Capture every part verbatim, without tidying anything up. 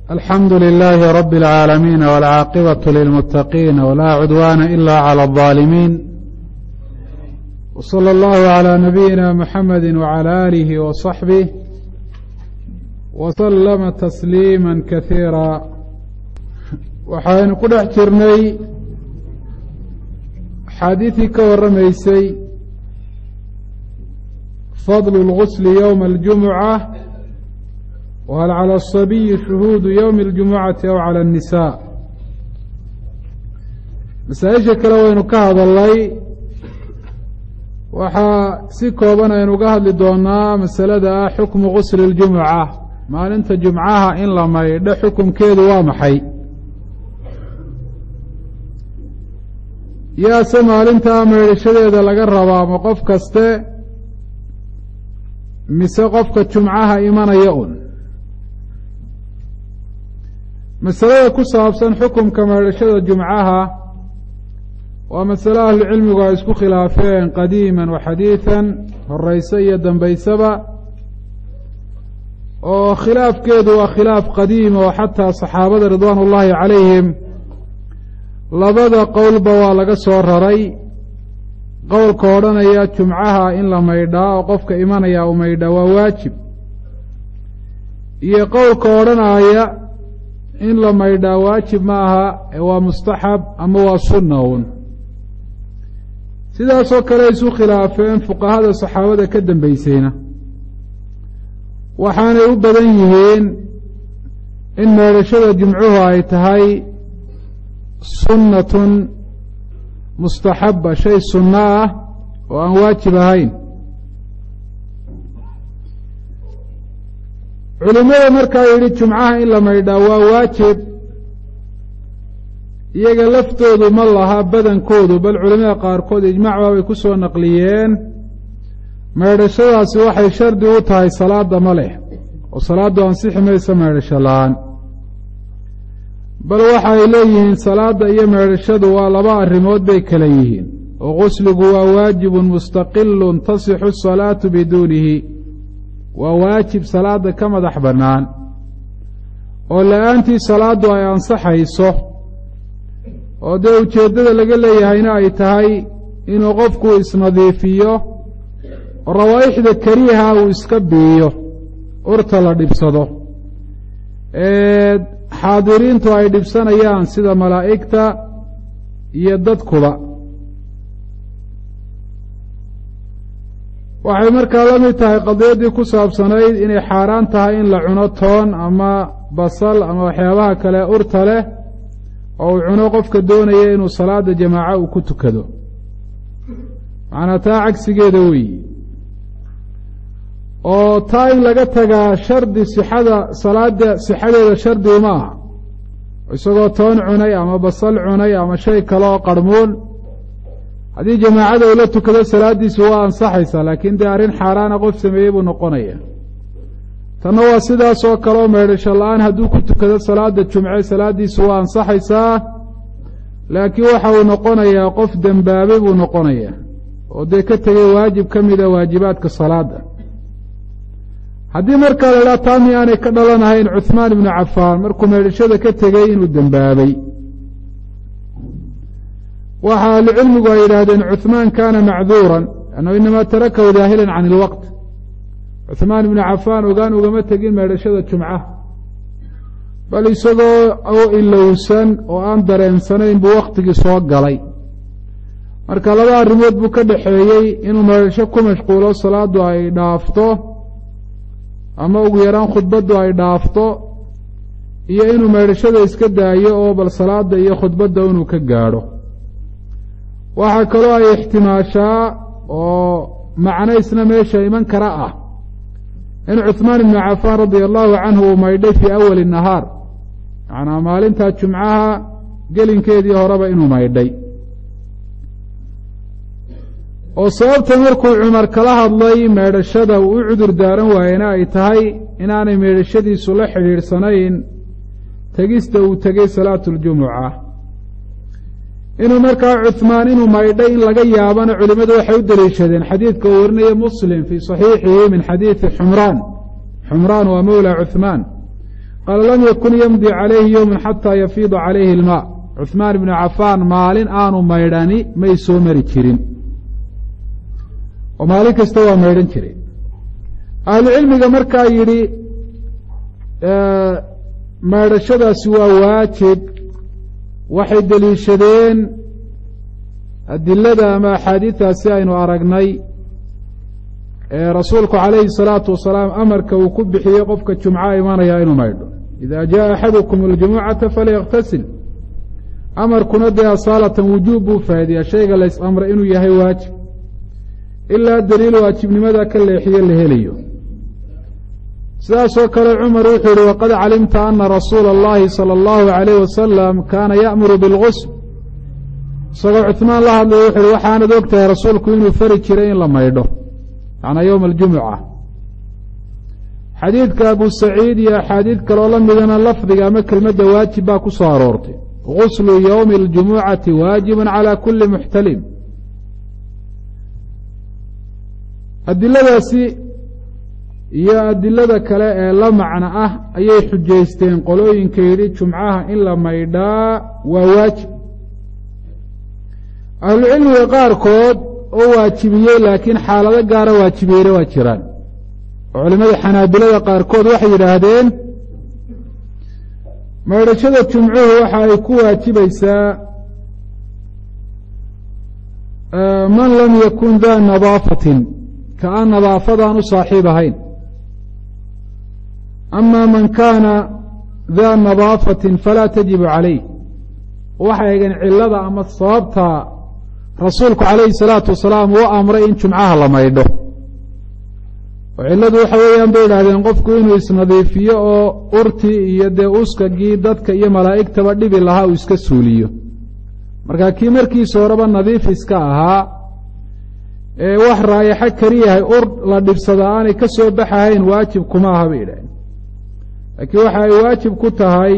الحمد لله رب العالمين والعاقبة للمتقين ولا عدوان إلا على الظالمين وصلى الله على نبينا محمد وعلى آله وصحبه وسلم تسليما كثيرا waxaynu ku dhex jirnay xadiidkii ka warramaysay fadlu اlgusl yowma اljumuca whal calى الصabiyi shuhuudu ywmi اljumucati aw calى الnisaa masaa-isha kale waynu ka hadalnay waxaa si kooban aynu uga hadli doonaa masalada ah xukmu gusli اljumuca maalinta jumcaha in la maydho xukumkeedu waa maxay yaase maalintaa maydhashadeeda laga rabaa ma qof kaste mise qofka jumcaha imanaya un masalada ku saabsan xukumka maydhashada jumcaha waa masale ahlucilmigu ay isku khilaafeen qadiiman wa xadiidan horeyse iyo dambaysaba oo khilaafkeedu waa khilaaf qadiima oo xataa saxaabada ridwaan ullaahi calayhim labada qowlba waa laga soo raray qowlka odhanaya jumcaha in la maydhaa oo qofka imanaya u maydhaa waa waajib iyo qowlka odhanaya in la maydhaa waajib ma aha ee waa mustaxab ama waa sunna un sidaasoo kale isu khilaafeen fuqahada saxaabada ka dambaysayna waxaanay u badan yihiin in maydhashada jumcuhu ay tahay sunnatun mustaxaba shay sunno ah oo aan waajib ahayn culimada markaa yidhi jumcaha in la maydhaa waa waajib iyaga laftoodu ma laha badankoodu bal culimada qaarkood ijmaac baabay ku soo naqliyeen maydhashadaasi waxay shardi u tahay salaadda ma leh oo salaaddu ansixi maysa maydhasho la-aan bal waxa ay leeyihiin salaadda iyo maydhashadu waa laba arrimood bay kala yihiin oo gusligu waa waajibun mustaqilun tasixu asalaatu biduunihi waa waajib salaadda ka madax bannaan oo la-aantii salaaddu ay ansaxayso oo dee ujeeddada laga leeyahayna ay tahay inuu qofku isnadiifiyo oo rawaa'ixda kariiha uu iska biiyo urta la dhibsado xaadiriintu ay dhibsanayaan sida malaa'igta iyo dadkuba waxay markaa la mid tahay qadiyaddii ku saabsanayd inay xaaraan tahay in la cuno toon ama basal ama waxyaabaha kale urta leh oo uu cuno qofka doonaya inuu salaada jamaaco uu ku tukado macnaa taa cagsigeeda weeyi oo taa in laga tagaa shardi sixada salaada sixadeeda shardi uma aha isagoo toon cunay ama basal cunay ama shay kale oo qarmuun haddii jamaacada ula tukado salaaddiisu waa ansaxaysaa laakiin dee arrin xaaraana qof sameeyey buu noqonaya tanna waa sidaas oo kale oo maydhasho la-aan hadduu ku tukado salaada jumce salaaddiisu waa ansaxaysaa laakiin waxa uu noqonayaa qof dembaabay buu noqonayaa oo dee ka tegay waajib ka mida waajibaadka salaadda haddii markaa la idhaha taa mi aanay ka dhalanahayn cuhmaan ibnu cafaan markuu maydhashada ka tegey inuu dembaabay waxa ahlucilmigu ay yidhaahdeen cuhmaan kaana macduuran annahu inamaa tarakahu daahilan can ilwaqt cuhmaan ibnu cafaan ogaan ugama tegin maydhashada jumca bal isagoo oo ilowsan oo aan dareensanayn buu wakhtigii soo galay marka laba arrimood buu ka dhaxeeyey inuu maydhasho ku mashquulo salaaddu ay dhaafto ama ugu yaraan khudbaddu ay dhaafto iyo inuu maydhashada iska daayo oo bal salaadda iyo khudbadda inuu ka gaadho waxaa kaloo ay ixtimaashaa oo macnaysna meesha iman kara ah in cuhmaan ibnu cafaan radia allahu canhu uu maydhay fii awali nahaar macnaa maalintaa jumcaha gelinkeedii horeba inuu maydhay oo sababta markuu cumar kala hadlay maydhashada uu u cudur daaran waayena ay tahay inaanay maydhashadiisu la xidhiidhsanayn tegista uu tegey salaatuuljumuca inuu markaa cuhmaan inuu maydhay in laga yaabana culimmadu waxay u deliishadeen xadiidka uu warinaya muslim fii saxiixihi min xadiidi xumraan xumraan waa mowla cuhmaan qaala lam yakun yamdi calayhi yowman xataa yafiida calayhi ilmaa cuhmaan ibnu cafaan maalin aanu maydhani may soo mari jirin oo maalin kasta waa maydhan jiray ahlucilmiga markaa yidhi maydhashadaasi waa waajib waxay deliishadeen adilada ama axaadiidaasi aynu aragnay ee rasuulku calayhi الsalaatu wasalaam amarka uu ku bixiyey qofka jumca imanaya inuu maydho ida jaءa axadukum اljumucata falyaktasil amarkuna dee asaalatan wujuub buu faa'ideeyaa shayga lays amray inuu yahay waajib ilaa daliil waajibnimada ka leexiye la helayo sidaasoo kale cumar wuxuu yihi waqad calimta ana rasuula اllahi salى اllahu عalayh wasalam kaana ya'muru biاlgusl isagoo cuثmaan la hadlaya wuxu uhi waxaanad og tahay rasuulku inuu fari jiray in la maydho macnaa yowma aljumuca xadiidka abu saciid iyo axaadiid kaloo la midana lafdiga ama kelmadda waajib baa ku soo aroortay guslu yowmi اljumucati waajibun calى kuli muxtalim adiladaasi iyo adilada kale ee la macno ah ayay xujaysteen qolooyinka yidhi jumcaha in la maydhaa waa waajib ahlucilmiga qaarkood oo waajibiyey laakiin xaalado gaara waajibiyeyna waa jiraan oo culimmada xanaabilada qaarkood waxay yidhaahdeen maydhashada jumcuhu waxa ay ku waajibaysaa man lam yakun daa nadaafatin ka aan nadaafadaan u saaxiib ahayn ama man kaana daa nadaafatin falaa tajibu calayh waxay eegeen cillada ama sababta rasuulku calayhi salaatu wasalaam uu amray in jumcaha la maydho oo cilladu waxa weeyaan bay idhahdeen qofku inuu isnadiifiyo oo urtii iyo dee uskagii dadka iyo malaa'igtaba dhibi lahaa uu iska suuliyo marka kii markiisa horeba nadiif iska ahaa ee wax raayaxo keliyahay ur la dhibsada aanay ka soo baxahayn waajib kuma aha bay idhahdeen laakiin waxa ay waajib ku tahay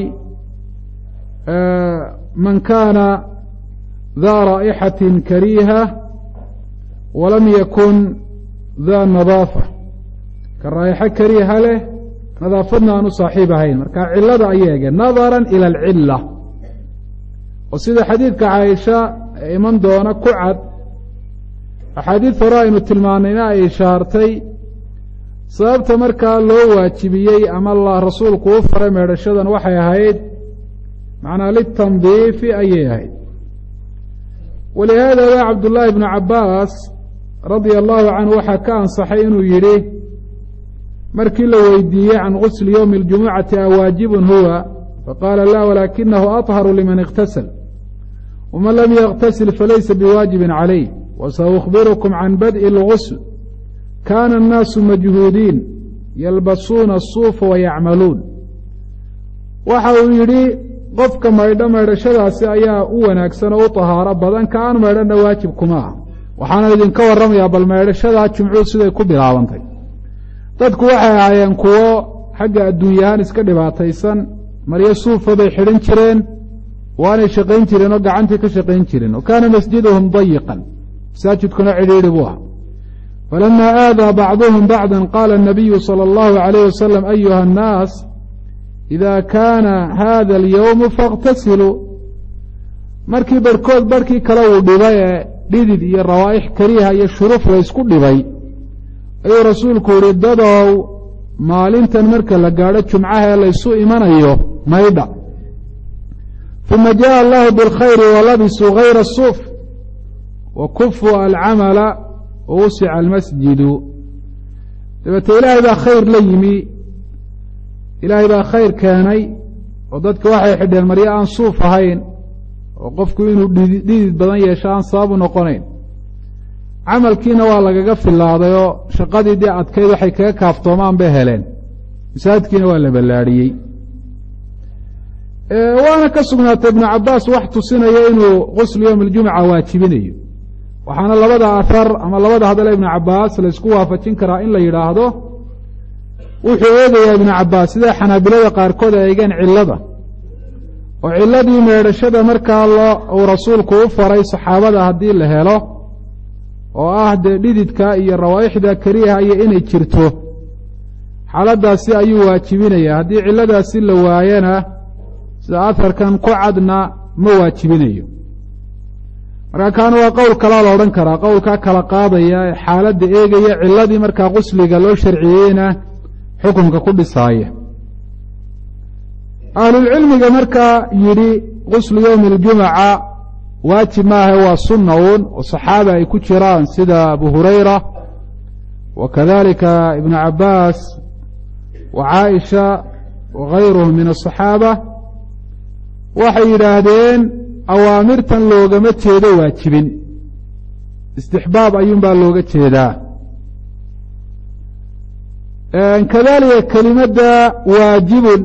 man kaana daa raa'ixatin kariiha walam yakun daa nadaafa ka raayaxo kariiha leh nadaafadna aan u saaxiib ahayn marka cillada ayay eegeen nadaran ila alcilla oo sida xadiidka caaisha ee iman doona ku cad axaadiid hore aynu tilmaanayna ay ishaartay sababta markaa loo waajibiyey ama la rasuulku u faray meedhashadan waxay ahayd macnaa litandiifi ayay ahayd walihaada baa cabdullaahi bnu cabbaas radia allahu canhu waxaa ka ansaxay inuu yidhi markii la weydiiyey can gusli yowmi اljumucati a waajibun huwa faqaala la walaakinahu aطharu liman اktasal waman lam yaktasil falaysa biwaajibin calayh wasaukhbirukum can badءi اlgusl kaana الnaasu majhuudiin yalbasuuna الsuufa wayacmaluun waxa uu yidhi qofka maydho maydhashadaasi ayaa u wanaagsan oo u طahaaro badan ka aan maydhana waajib kuma ah waxaana idinka warramayaa bal maydhashadaa jumcuhu siday ku bilaabantay dadku waxay ahaayeen kuwo xagga adduunyahaan iska dhibaataysan maryo suufa bay xidhan jireen waanay shaqayn jireen oo gacantii ka shaqayn jireen wa kaana masjiduhum dayiqan masaajidkuna cidhiidhi buu aha falama aadaa bacduhum bacda qaala الnabiyu salى اllahu عalayh wasalam ayuha الnaas ida kaana hada alyowmu faاktasiluu markii barhkood barhkii kale uu dhibay ee dhidid iyo rawaa'ix kariiha iyo shuruf laysku dhibay ayuu rasuulku yihi dadow maalintan marka la gaadho jumcaha ee laysu imanayo maydha uma jaءa allahu biاlkhayri walabisuu gayra الsuuf wa kufuu alcamala wawusica almasjidu dabeete ilaahay baa khayr la yimi ilaahay baa khayr keenay oo dadka waxay xidheen maryo aan suuf ahayn oo qofku inuu dhidid badan yeesho aan sabab u noqonayn camalkiina waa lagaga filaaday oo shaqadii dee adkayd waxay kaga kaaftoomaan bay heleen masaajidkiina waa la ballaadhiyey waana ka sugnaatay ibnu cabbaas wax tusinaya inuu guslu yowm aljumuca waajibinayo waxaana labada ahar ama labada hadale ibnu cabbaas laysku waafajin karaa in la yidhaahdo wuxuu eegayaa ibnu cabbaas siday xanaabilada qaarkood ay eegeen cillada oo cilladii meedhashada markaa loo uu rasuulku u faray saxaabada haddii la helo oo ah dee dhididka iyo rawaa'ixda kariiha iyo inay jirto xaaladaasi ayuu waajibinaya haddii cilladaasi la waayana sida aharkan ku cadna ma waajibinayo markaa kaana waa qowl kalaa la odhan karaa qowlkaa kala qaadaya ee xaaladda eegaya cilladii markaa qusliga loo sharciyeyna xukunka ku dhisaaya ahlulcilmiga markaa yidhi quslu yowmi اljumuca waajib maaha waa sunna uun oo saxaaba ay ku jiraan sida abu hurayra wa kadalika ibnu cabaas wa caaisha wagayruhum min aلصaxaaba waxay yidhaahdeen awaamirtan loogama jeedo waajibin istixbaab ayuun baa looga jeedaa kadalika kelimadda waajibun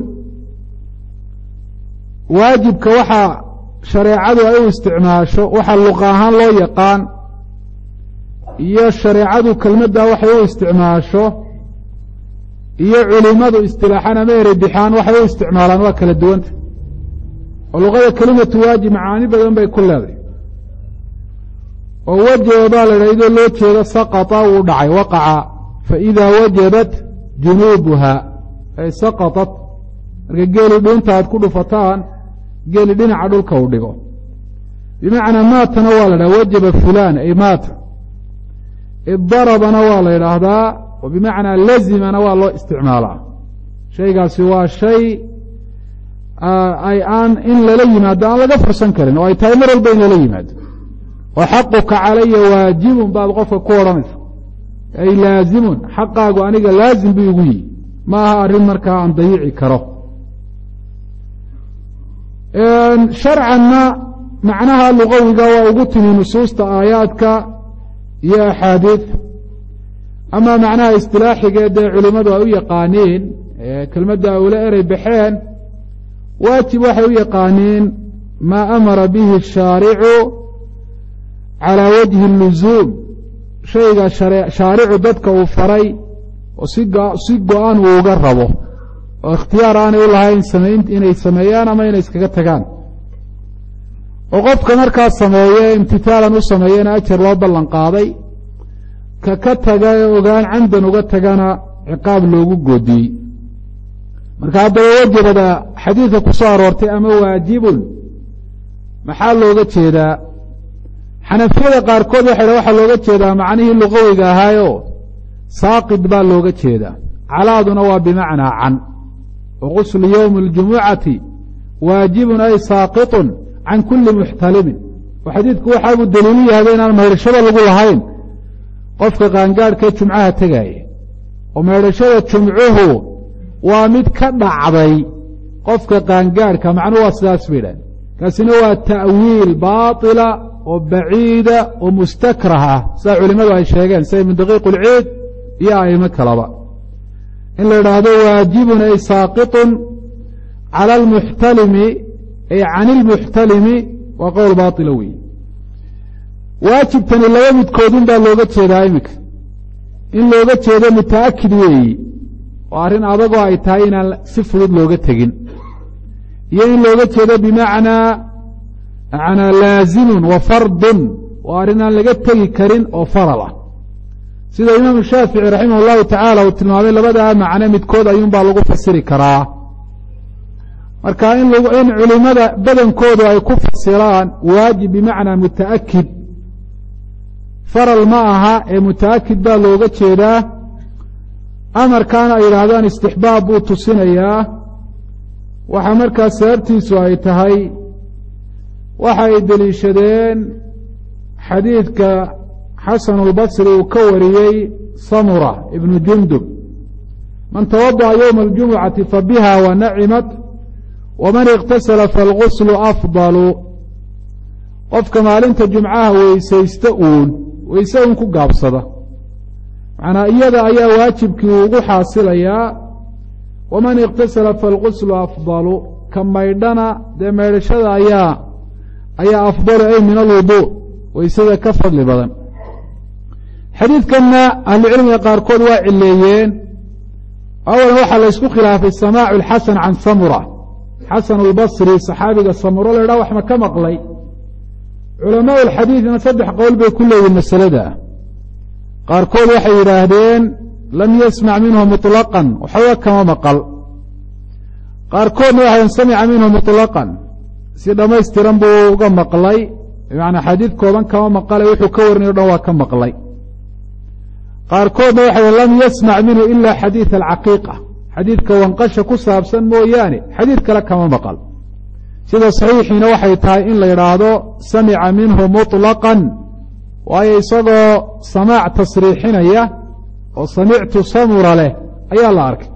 waajibka waxaa shareecadu ay u isticmaasho waxa luqa ahaan loo yaqaan iyo shareecadu kelmaddaa waxay u isticmaasho iyo culimadu istilaaxaan ama erebixaan waxay u isticmaalaan waa kala duwanta oo luqada kelimatu waajib macaani badan bay ku leedahay oo wajabadaa la idhaha idoo loo jeedo saqata wuu dhacay waqaca faidaa wajabat junuubuha ay saqatat marka geeli dhuunta aad ku dhufataan geeli dhinaca dhulka u dhigo bimacnaa maatana waa la idhaha wajaba fulaan ay maata iddarabana waa la idhaahdaa oo bimacnaa lazimana waa loo isticmaalaa shaygaasi waa shay ay aan in lala yimaado aan laga fursan karin oo ay tahay mar walba in lala yimaado oo xaquka calaya waajibun baad qofka ku odhanaysa ay laazimun xaqaagu aniga laazim buu igu yihi ma aha arrin markaa aan dayici karo sharcanna macnaha lugawiga waa ugu timi nusuusta aayaadka iyo axaadiid ama macnaha istilaaxiga dee culimmadu ay u yaqaaniin kelmadda ula erey baxeen waajib waxay u yaqaaniin maa amara bihi الshaaricu calىa wajhi الluzuum shayga shaaricu dadka uu faray oo si go-aan uu uga rabo oo ikhtiyaar aanay u lahayn inay sameeyaan ama inay iskaga tagaan oo qofka markaa sameeye imtitaalan u sameeyena ajar loo ballan qaaday ka ka taga ee ogaan camdan uga tagana ciqaab loogu goodiyey marka haddaba wajabada xadiidka ku soo aroortay ama waajibun maxaa looga jeedaa xanafiyada qaarkood waxay dha waxaa looga jeedaa macnihii luqawiga ahaayo saaqid baa looga jeedaa calaaduna waa bimacnaa can wa quslu yowmi اljumucati waajibun ay saaqitun can kuli muxtalimin oo xadiidku waxaabuu daliilu yahaba inaan maydhashada lagu lahayn qofka qaangaadhkee jumcaha tegaaya oo maydhashada jumcuhu waa mid ka dhacday qofka qaangaadhka macnuhu waa sidaas bay idhahen kaasina waa ta'wiil baatila oo baciida oo mustakrah ah sidaa culimmadu ay sheegeen sida ibnu daqiiq ulciid iyo a'imo kaleba in la idhaahdo waajibun ay saaqitun cala almuxtalimi ay can ilmuxtalimi waa qowl baatila weeye waajibtani laba midkoodun baa looga jeedaa iminka in looga jeedo muta'akid weeyi oo arrin adagoo ay tahay inaan si fudud looga tegin iyo in looga jeedo bimacnaa manaa laazimun wa fardun oo arrin aan laga tegi karin oo faral ah sida imaamu shaafici raximah allahu tacaala uu tilmaamay labadaa macne midkood ayuunbaa lagu fasiri karaa marka in in culimmada badankoodu ay ku fasiraan waajib bimacnaa muta'akid faral ma aha ee muta'akid baa looga jeedaa amarkaana ay yidhaahdaan istixbaab buu tusinayaa waxaa markaas sababtiisu ay tahay waxa ay deliishadeen xadiidka xasanu اlbasri uu ka wariyey samura ibnu jundub man tawadaأa ywma اljumucati fabiha wanacimat waman اktasala faاlguslu afdalu qofka maalinta jumcaha weysaysta uun weyse uun ku gaabsada macnaa iyada ayaa waajibkii ugu xaasilayaa waman اktasala faاlguslu afdalu ka maydhana dee maydhashada ayaa ayaa afdalu ay min alwudu weysada ka fadli badan xadiidkanna ahlucilmiga qaarkood waa cileeyeen awalan waxaa la ysku khilaafay samaacu اlxasan can samura xasanu اlbasri saxaabiga samuro la idhaha wax ma ka maqlay culamaau اlxadiidna saddex qowl bay ku leeyihin masalada qaarkood waxay yidhaahdeen lam yasmac minhu muطlaqan waxba kama maqal qaarkoodna waxayn samica minhu muطlaqan si dhammaystiran buu uga maqlay bimacnaa xadiid kooban kama maqalay wuxuu ka warinayo o dhan waa ka maqlay qaarkoodna waxay lam yasmac minhu ila xadiid alcaqiiqa xadiidka wanqasha ku saabsan mooyaane xadiid kale kama maqal sida saxiixiina waxay tahay in la yidhaahdo samica minhu muطlaqan waayo isagoo samaac tasriixinaya oo samictu samura leh ayaa la arkay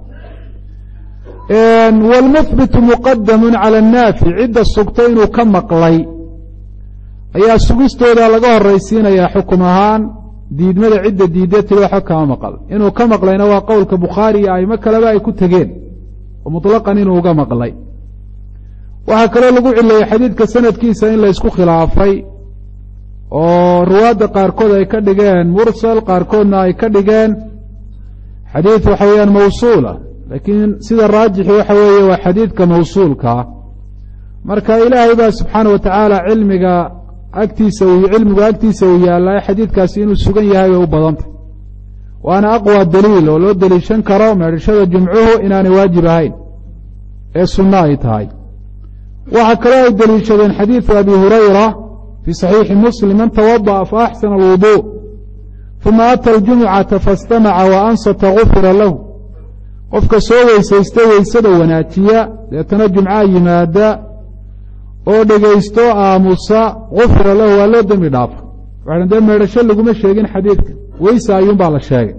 wاlmuhbitu muqadamu calى الnaafi cidda sugta inuu ka maqlay ayaa sugistooda laga horaysiinayaa xukum ahaan diidmada cidda diidda tiri waxba kama maqal inuu ka maqlayna waa qowlka bukhaari iyo aimo kaleba ay ku tegeen oo muطlaqan inuu uga maqlay waxaa kaloo lagu cileeyey xadiidka sanadkiisa in la ysku khilaafay oo ruwaadda qaarkood ay ka dhigeen mursal qaarkoodna ay ka dhigeen xadiid waxa weeyaan mawsuula laakiin sida raajixi waxa weeye waa xadiidka mawsuulkaa marka ilaahay baa subxaana wa tacaala cilmiga agtiisa uu cilmigu agtiisa uu yaallaa xadiidkaasi inuu sugan yahay bay u badantay waana aqwa daliil oo loo deliishan karo meedhashada jumcuhu inaanay waajib ahayn ee sunno ay tahay waxaa kaloo ay deliishadeen xadiidu abi hurayra fii saxiixi muslim man tawada'a fa axsana alwudu uma ata aljumucata faاstamaca wa ansata gufira lahu qofka soo weysaysta weysada wanaajiya deetana jumcaha yimaada oo dhegaysto aamusa gufira lahu waa loo dembi dhaafa waxaan dee meedhasho laguma sheegin xadiidka weysa ayuun baa la sheegay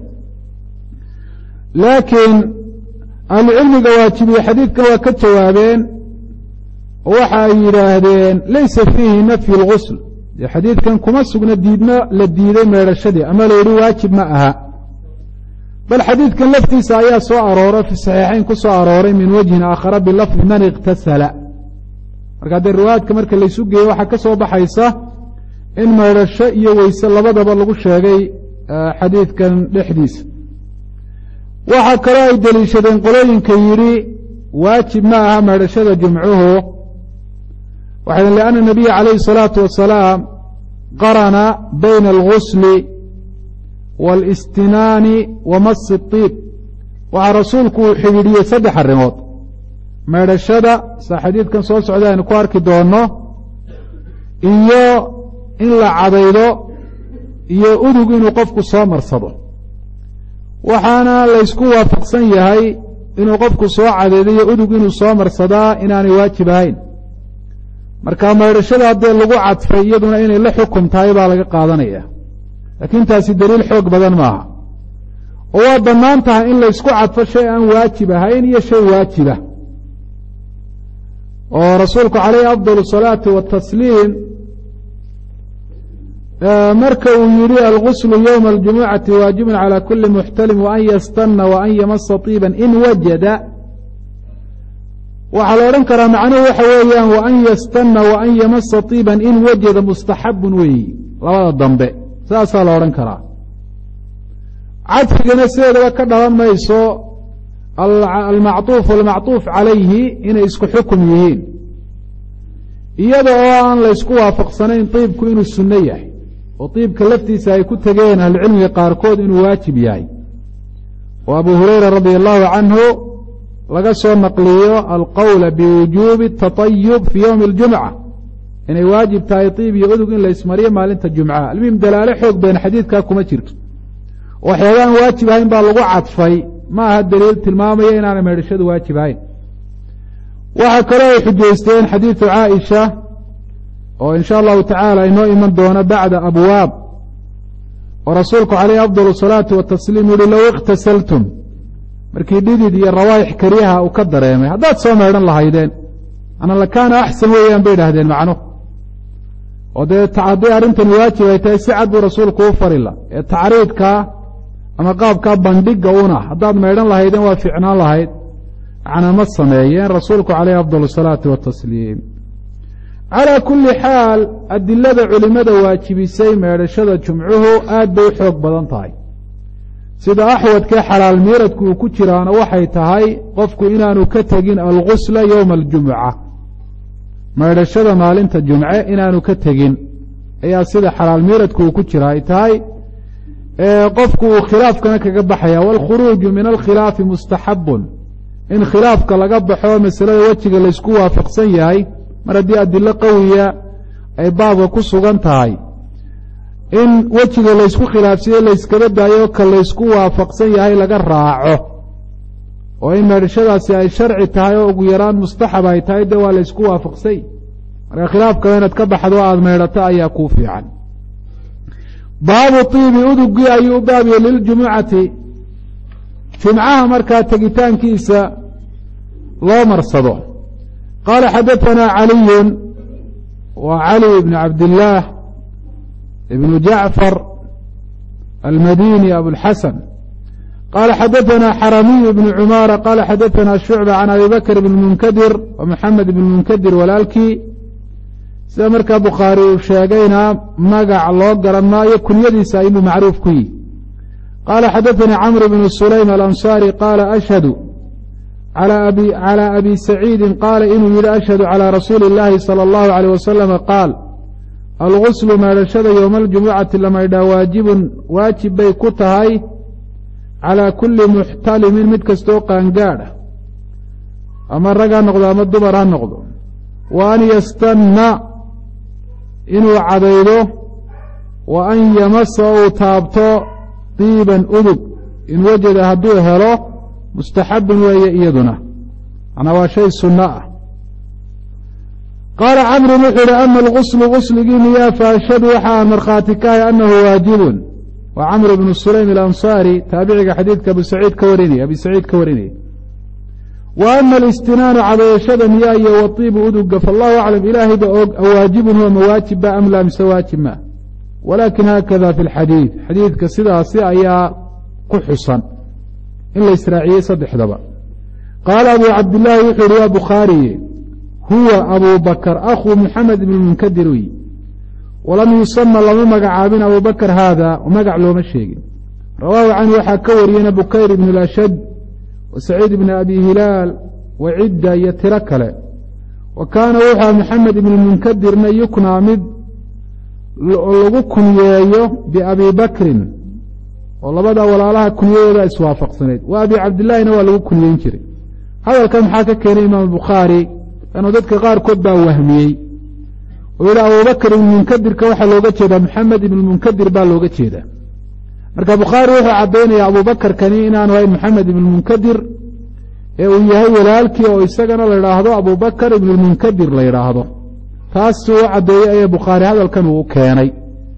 laakiin ahlucilmiga waajibiye xadiidkan waa ka jawaabeen oo waxa ay yidhaahdeen laysa fiihi nafyu اlgusl dee xadiidkan kuma sugna diidmo la diiday meedhashadii ama la yidhi waajib ma aha bal xadiidkan laftiisa ayaa soo arooray fi saxiixayn ku soo arooray min wajhin aakhara bilafdi man iktasala marka dee riwaayadka marka laysu geeyo waxaa ka soo baxaysa in meedhasho iyo weyse labadaba lagu sheegay xadiidkan dhexdiisa waxaa kaloo ay deliishadeen qolooyinka yidhi waajib ma aha meedhashada jumcuhu waxay lianna nabiya calayhi الsalaatu wasalaam qarana bayna algusli wاlistinaani wa masi الطiib waxaa rasuulku uu xidhiidhiyey saddex arrimood meedhashada saa xadiidkan soo socda aynu ku arki doonno iyo in la cadaydo iyo udug inuu qofku soo marsado waxaana laysku waafaqsan yahay inuu qofku soo cadaydo iyo udug inuu soo marsadaa inaanay waajib ahayn marka meedhashada haddee lagu cadfay iyaduna inay la xukum tahay baa laga qaadanaya laakiin taasi daliil xoog badan maaha oo waa bannaan tahay in laysku cadfo shay aan waajib ahayn iyo shay waajiba oo rasuulku calayhi afdal الsalaati watasliim marka uu yidhi alguslu ywma اljumucati waajibun calى kuli muxtalim waan yastana waan yamasa طiiba in wajada waxaa la odhan karaa macnuhu waxa weeyaan waan yastana waan yamasa طiiba in wajada mustaxabun weeyi labada dambe saasaa la odhan karaa cadfigana sideedaba ka dhalan mayso almacطuuf walmacطuuf calayhi inay isku xukum yihiin iyada oo aan laysku waafaqsanayn طiibku inuu sunno yahay oo طiibka laftiisa ay ku tegeen ahlucilmiga qaarkood inuu waajib yahay oo abu hurayra radi allahu canhu laga soo naqliyo alqowla biwujuubi الtaطayub fii ywmi اljumca inay waajib tahay طiib iyo udug in la ismariyo maalinta jumcaha almuhim dalaalo xoog been xadiidkaa kuma jirto waxyaabaaan waajib ahayn baa lagu cadfay ma aha daliil tilmaamaya inaanay meedhashadu waajib ahayn waxaa kaloo ay xujaysteen xadiidu caaisha oo in sha allahu tacaala inoo iman doono bacda abwaab oo rasuulku calayhi afdal الsalaati watasliim yuhi low ikhtasaltum markii dhidid iyo rawaaix kariyaha uu ka dareemay haddaad soo meedhan lahaydeen ana lakaana axsan weeyaan bay idhaahdeen macnuhu oo dee haddii arrintani waajib ay tahay si cad buu rasuulku u farila ee tacriidkaa ama qaabkaa bandhiga una haddaad meedhan lahaydeen waa ficnaan lahayd macnaa ma sameeyeen rasuulku calayhi afdal الsalaati watasliim calaa kulli xaal adilada culimmada waajibisay meedhashada jumcuhu aad bay u xoog badan tahay sida axwadkee xalaal miiradku uu ku jiraana waxay tahay qofku inaanu ka tegin algusla yowma aljumuca meedhashada maalinta jumce inaanu ka tegin ayaa sida xalaal miiradku uu ku jira ay tahay qofku uu khilaafkana kaga baxaya wاlkhuruuju min alkhilaafi mustaxabun in khilaafka laga baxo masalada wejiga laysku waafaqsan yahay mar haddii adilo qawiya ay baabka ku sugan tahay in wejiga laysku khilaafsiye layskaba daayo ka laysku waafaqsan yahay laga raaco oo in meedhashadaasi ay sharci tahay oo ugu yaraan mustaxab ay tahay de waa laysku waafaqsay marka khilaafkaba inaad ka baxdo aada meedhato ayaa kuu fiican baabu tiibi udugii ayuu u baabiye liljumucati jumcaha markaa tegitaankiisa loo marsado qaala xadaثana caliyun wa cali bn cabdillaah ibnu jacfar almadini abulxasan qaala xadaثana xaramiy bnu cumaara qaala xadaثana shucba can abi bakr bn munkadir wa maxamed bn munkadir walaalkii sida markaa bukhaari uu sheegayna magac loo garan maayo kunyadiisa ayuu macruuf ku yihi qaala xadaثanii camr bnu sulaym alanصaari qaala ashhadu calى abi saciidi qaala inuu yihi ashhadu calى rasuuli اllahi salى اllahu عalيه wasalama qaal alguslu meedhashada yowma aljumucati la maydhaa waajibun waajib bay ku tahay calىa kuli muxtalimin mid kastoo qaangaadha ama rag ha noqdo ama dumar ha noqdo wa an yastanna inuu cadaydo wa an yamasa uu taabto diiban udug in wajada hadduu helo mustaxabun weeye iyaduna manaa waa shay sunno ah qaala camrun wuxuu yihi ama alguslu gusligii miyaa faashhadu waxa aan markhaati kahay annahu waajibun waa camr bnu sulaym alansaari taabiciga xadiidka abu saciid ka warinaya abi saciid ka warinaya wa ama alistinaanu cadayashada miyaa iyo watiibu uduga faallahu aclam ilaahay ba og awaajibun huwa mawaajib ba am laa mise waajib ma walakin haakada fi lxadiid xadiidka sidaasi ayaa ku xusan in la israaciyey saddexdaba qaala abu cabdillaahi wuxuu yihi waa bukhaariye huwa abu bakr akhuu muxamed ibn munkadir wey walam yusama lama magacaabin abu bakr haada magac looma sheegin rawaahu canhu waxaa ka wariyena bukayr ibn اlashad wa saciid ibn abi hilaal wa cidda iyo tiro kale wa kaana wuxua muxamed ibn munkadirna yuknaa mid lagu kunyeeyo biabi bakrin oo labada walaalaha kunyadooda iswaafaqsaneyd wa abi cabdillaahina waa lagu kunyeyn jiray hadalkan maxaa ka keenay imaam bukhaari anuu dadka qaarkood baa wahmiyey oo yihi abubakr ibn munkadirka waxaa looga jeedaa maxamed ibn munkadir baa looga jeedaa marka bukhaari wuxuu caddaynaya abubakarkani inaanu ahayn maxamed ibn munkadir ee uu yahay walaalkii oo isagana la idhaahdo abubakr ibn munkadir la yidhaahdo taas uu caddeeyey ayaa bukhaari hadalkan uu keenay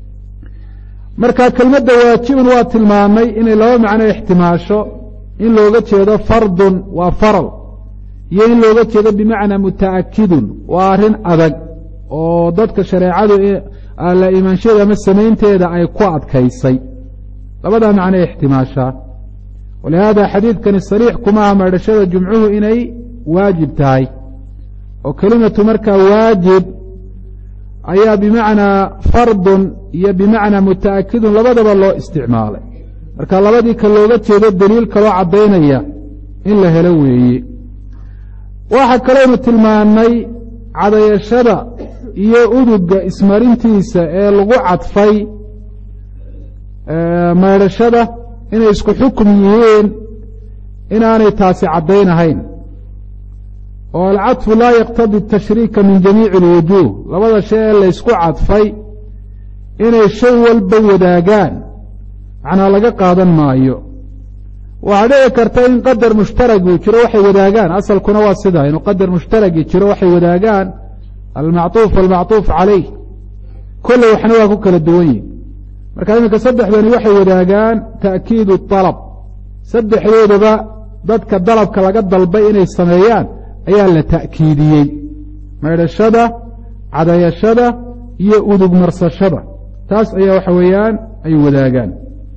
marka kelmadda waajibun waa tilmaamay inay laba macno ixtimaasho in looga jeedo fardun waa faral iyo in looga jeedo bimacnaa muta'akidun waa arrin adag oo dadka shareecadu la imaanshadeeda ama samaynteeda ay ku adkaysay labadaa macnoe ixtimaashaa walihaada xadiidkani sariix kumaha meedhashada jumcuhu inay waajib tahay oo kelimatu markaa waajib ayaa bimacnaa fardun iyo bimacnaa muta'akidun labadaba loo isticmaalay marka labadii ka looga jeedo deliil kaloo caddaynaya in la helo weeye waxa kaleynu tilmaannay cadayashada iyo uduga ismarintiisa ee lagu cadfay meedhashada inay isku xukum yihiin inaanay taasi caddaynahayn oo alcadfu laa yaqtadi tashriika min jamiici alwujuuh labada shay ee laysku cadfay inay shay walba wadaagaan macnaa laga qaadan maayo waxaa dhici karta in qadar mushtaraguu jiro waxay wadaagaan asalkuna waa sidaa inuu qadar mushtaragi jiro waxay wadaagaan almacطuuf walmacطuuf calayh kolle waxna waa ku kala duwan yihin marka iminka saddexdani waxay wadaagaan ta'kiidu طalab saddexdoodaba dadka dalabka laga dalbay inay sameeyaan ayaa la ta'kiidiyey maydhashada cadayashada iyo udug marsashada taas ayaa waxa weeyaan ay wadaagaan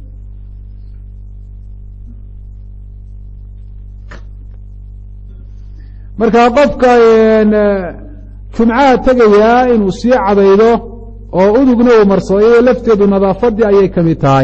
marka qofka jumcaha tegayaa inuu sii cadaydo oo udugna uu marsado iyadoo lafteedu nadaafadii ayay ka mid tahay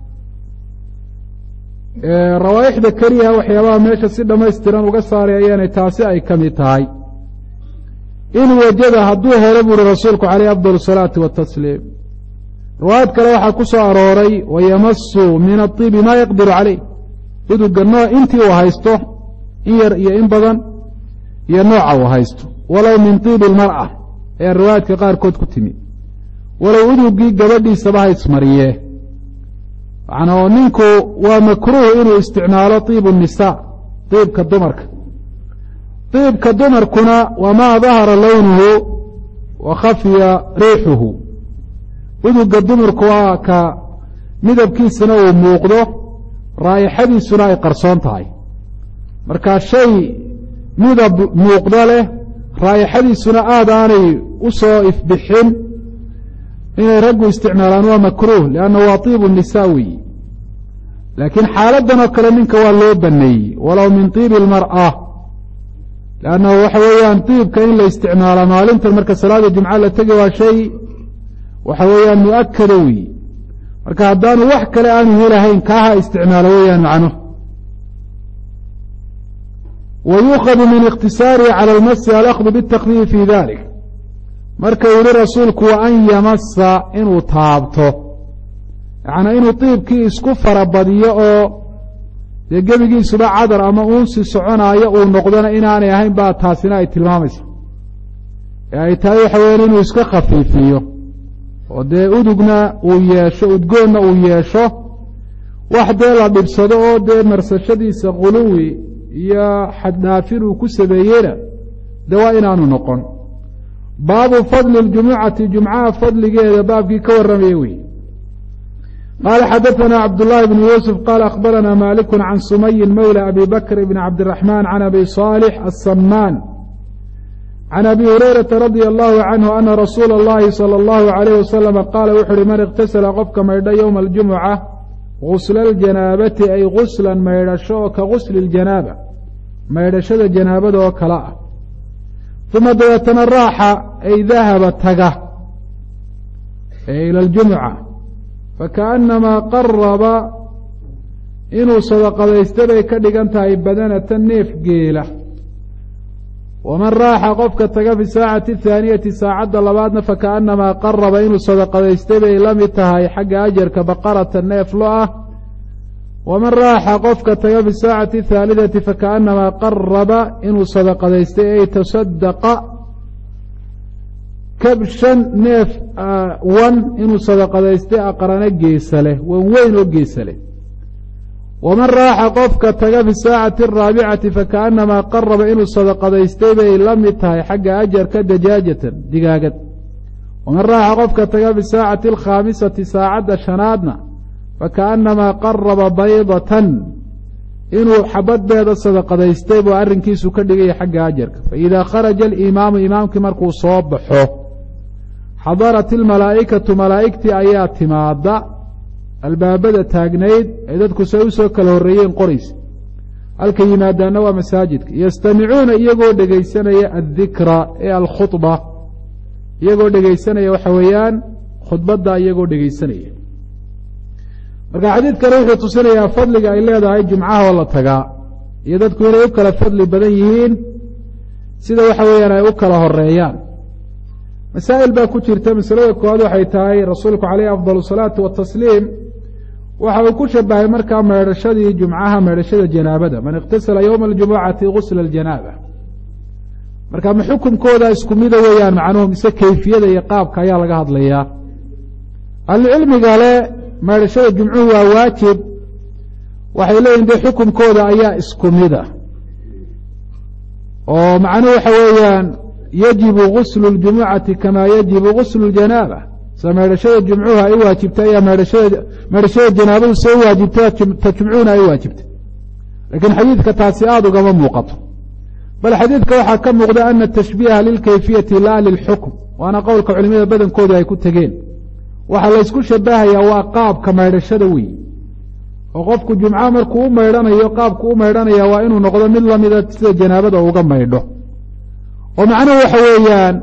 rawaaixda keliyaha waxyaabaha meesha si dhammaystiran uga saaray ayaanay taasi ay ka mid tahay in wajada hadduu helo buuri rasuulku caleyh afdal salaati watasliim riwaayad kale waxaa ku soo arooray wayamasu min aطibi maa yaqdiru calayh uduga noo intii uu haysto in yar iyo in badan iyo nooca uu haysto walow min tiibi اlmar'a ayaa riwaayadka qaarkood ku timi walow udugii gabadhiisaba ha ismariyee macnaa oo ninku waa makruuh inuu isticmaalo tiibu الnisaa tiibka dumarka tiibka dumarkuna wamaa dahara lownuhu wa khafiya riixuhu uduga dumarku waa ka midabkiisana uu muuqdo raa'ixadiisuna ay qarsoon tahay markaa shay midab muuqdo leh raa'ixadiisuna aada aanay u soo ifbixin inay raggu isticmaalaan waa makruuh lianna waa tiibu nisaa weyi laakiin xaaladdan oo kale ninka waa loo baneeyey walow min tiibi اlmar'a lannahu waxa weeyaan tiibka in la isticmaala maalintan marka salaada jumca la tegi waa shay waxa weeyaan mu'akada weyi marka haddaanu wax kale aanu helahayn kaaha isticmaalo weeyaan macnuh wa yuukhadu min ikhtisaarihi cala almasi alakdu biاtakfiifi fi dalik marka uu yihi rasuulku wa an yamasa inuu taabto yacnaa inuu tiibkii isku farabadiyo oo dee gebigiisuba cadar ama uunsi soconaayo uu noqdona inaanay ahayn baa taasina ay tilmaamaysa ee ay tahay waxa weyaan inuu iska khafiifiyo oo dee udugna uu yeesho udgoonna uu yeesho wax dee la dhibsado oo dee marsashadiisa quluwi iyo xaddhaafin uu ku sameeyeyna dee waa inaanu noqon baabu fadli اljumucati jumcaha fadligeeda baabkii ka warramaya wey qaala xadaثna cabdالlahi bn yuusuf qaala akhbarana maliku can sumayin mawla abi bakr bn cabdالraxman can abi صaalix aلsamaan can abi hurayrata radia allahu canhu ana rasuula اllahi salى اllahu عalayh wasalama qaala wuxu uhi man ikhtasala qofka maydha yowma aljumuca gusla اljanaabati ay guslan maydhasho oo ka gusli اljanaaba maydhashada janaabada oo kale ah uma dabeetana raaxa ay dahaba taga ila اljumuca fakaأnamaa qaraba inuu sadaqadaysta bay ka dhigan tahay badanata neef geela waman raaxa qofka taga fi saacati athaaniyati saacadda labaadna fakaأnamaa qaraba inuu sadaqadaystay bay la mid tahay xagga ajarka baqarata neef lo ah waman raaxa qofka taga fi saacati athaalidati fakaأnamaa qaraba inuu sadaqadaystay ay tasadaqa kabshan neef wan inuu sadaqadaystay aqrano geesa leh wan weyn oo geesa leh waman raaxa qofka taga fi saacati araabicati fakaأnamaa qaraba inuu sadaqadaystay bay la mid tahay xagga ajarka dajaajatan digaagad waman raaxa qofka taga fi saacati alkhaamisati saacadda shanaadna fakaأnamaa qaraba baydatan inuu xabadbeeda sadaqadaystay buu arrinkiisu ka dhigaya xagga ajarka faidaa kharaja alimaamu imaamkii markuu soo baxo xadarat ilmalaa'ikatu malaa'igtii ayaa timaada albaabada taagnayd ee dadku say u soo kala horreeyeen qoraysa halka yimaadaanna waa masaajidka yastamicuuna iyagoo dhegaysanaya addikra ee alkhudba iyagoo dhegaysanaya waxa weeyaan khudbadda iyagoo dhegaysanaya marka xadiidkana wuxuu tusinayaa fadliga ay leedahay jumcaha oo la tagaa iyo dadku inay u kala fadli badan yihiin sida waxa weeyaan ay u kala horeeyaan masaa'il baa ku jirta masalada koowaad waxay tahay rasuulku calayhi afdal salaatu watasliim waxa uu ku shabahay markaa meedhashadii jumcaha meedhashada janaabada man ikhtasala yowma aljumucati gusla aljanaaba marka ma xukunkooda isku mida weeyaan macnuhu mise kayfiyada iyo qaabka ayaa laga hadlayaa ahlucilmiga le meedhashada jumcuhu waa waajib waxay leeyihin dee xukunkooda ayaa isku mida oo macnuhu waxa weeyaan yajibu guslu اljumucati kamaa yajibu guslu اljanaaba sida meedhashada jumcuhu ay u waajibtay ayaa meedhashada meedhashada janaabadu se u waajibtay ta jumcuhuna ay u waajibtay lakiin xadiidka taasi aada ugama muuqato bal xadiidka waxaa ka muuqda ana tashbiiha lilkayfiyati la lilxukm waana qowlka culimada badankooda ay ku tegeen waxaa laysku shabahayaa waa qaabka maydhashada wey oo qofku jumca markuu u maydhanayo qaabku u maydhanaya waa inuu noqdo mid lamida sida janaabada uga maydho oo macnuhu waxa weeyaan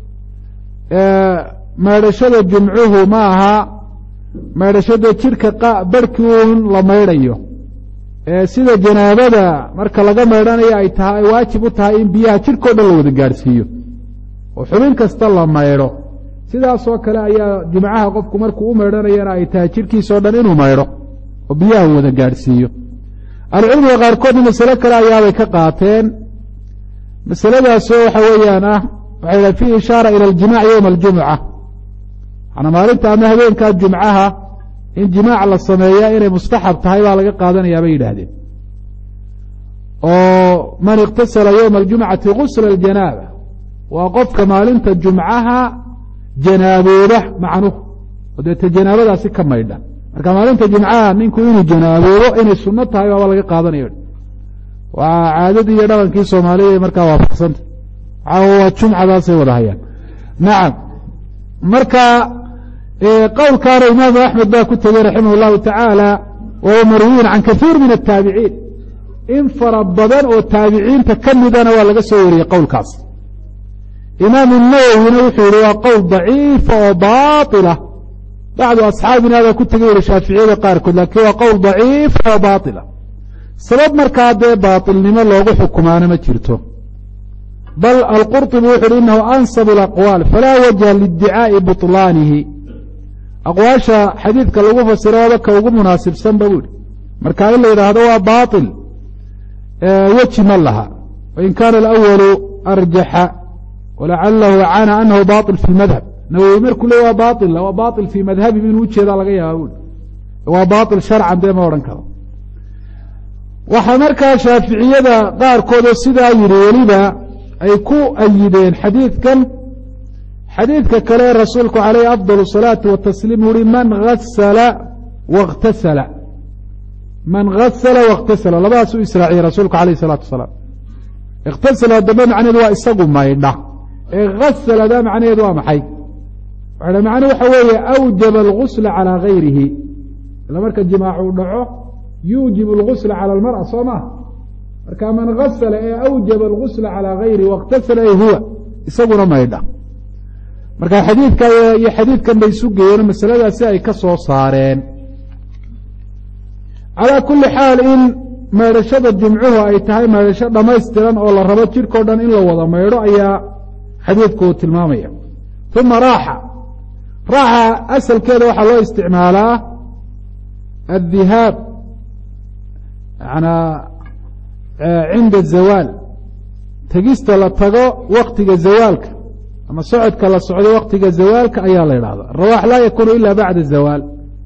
maydhashada jumcuhu ma aha maydhashada jidhka barhkii uun la maydhayo sida janaabada marka laga maydhanayo ay tahay ay waajib u tahay in biyaha jidhkao dhan la wada gaadhsiiyo oo xubin kasta la maydho sidaasoo kale ayaa jumcaha qofku markuu u maydhanayana ay tahay jidhkiisao dhan inuu maydho oo biyaha wada gaadhsiiyo ahlucilmiga qaarkoodna masale kale ayaabay ka qaateen masaladaasoo waxa weeyaan ah waxay dhahen fiihi ishaara ila aljimac yowma aljumuca manaa maalinta ama habeenkaa jumcaha in jimaac la sameeya inay mustaxab tahay baa laga qaadanayaa bay yidhaahdeen oo man iqtasala yowma aljumcati gusla aljanaaba waa qofka maalinta jumcaha janaabooba macnuhu oo deeta janaabadaasi ka maydha marka maalinta jumcaha ninku inuu janaaboobo inay sunno tahay baaba laga qaadanaya waa caadadii iyo dhaqankii soomaalida markaa waafaqsanta waa jumcadaasay wada hayaan nacam marka qowlkaana imaamu axmed baa ku tegey raximah اllahu tacaala wahuwa marwiyin can kaiir min ataabiciin in fara badan oo taabiciinta ka midana waa laga soo wariyey qowlkaas imaamu nawowina wuxuu yihi waa qowl daciifa oo baطila bacdu asxaabina baa ku tegey yihi shaaficiyada qaarkood laakiin waa qowl daciifa oo baطila sabab markaa dee baaطilnimo loogu xukumaana ma jirto bal alqurطubi wuxu uhi inahu ansab اlaqwaal falaa wajha liidicaaءi buطlaanihi aqwaasha xadiidka lagu fasiro waaba ka ugu munaasibsanba buu ihi marka in la yidhaahdo waa baaطil weji ma laha wain kaana alawalu arjaxa walacalahu cana anahu baطil fi madhab nawowi markuu le waa bail waa bail fii madhabim inuu ujeedaa laga yaaba bui waa bail sharcan dee ma odhan karo waxaa markaa shaaficiyada qaarkoodoo sidaa yidhi weliba ay ku ayideen xadiidkan xadiidka kale rasuulku calayhi afضal الصalaaةi watasliim uhi man asla waاktasala man gasala waاktasala labadaasuu israaciyey rasuulku alayh الsalaatu wasalaam ikhtasala dambe macnaheedu waa isagu maydha ee gasalada macnaheedu waa maxay waxa macne waxa weeye awjaba اlgusla calىa gayrihi ila marka jimaacuu dhaco yuujib اlgusla calى اlmarأa soo ma marka man gasala ee awjaba اlgusla calىa gayrihi waاktasala ee huwa isaguna maydha marka xadiidka iyo xadiidkan bay isu geeyeen masaladaasi ay ka soo saareen calaa kuli xaal in maydhashada jumcuhu ay tahay maydhasho dhammaystiran oo la rabo jidhkao dhan in la wada maydho ayaa xadiidku uu tilmaamaya uma raaxa raaxa asalkeeda waxaa loo isticmaalaa addihaab yanaa cinda zawaal tegista la tago waktiga zawaalka ama socodka la socdo waktiga zawaalka ayaa la idhahda rawaax laa yakunu ila bacda zawaal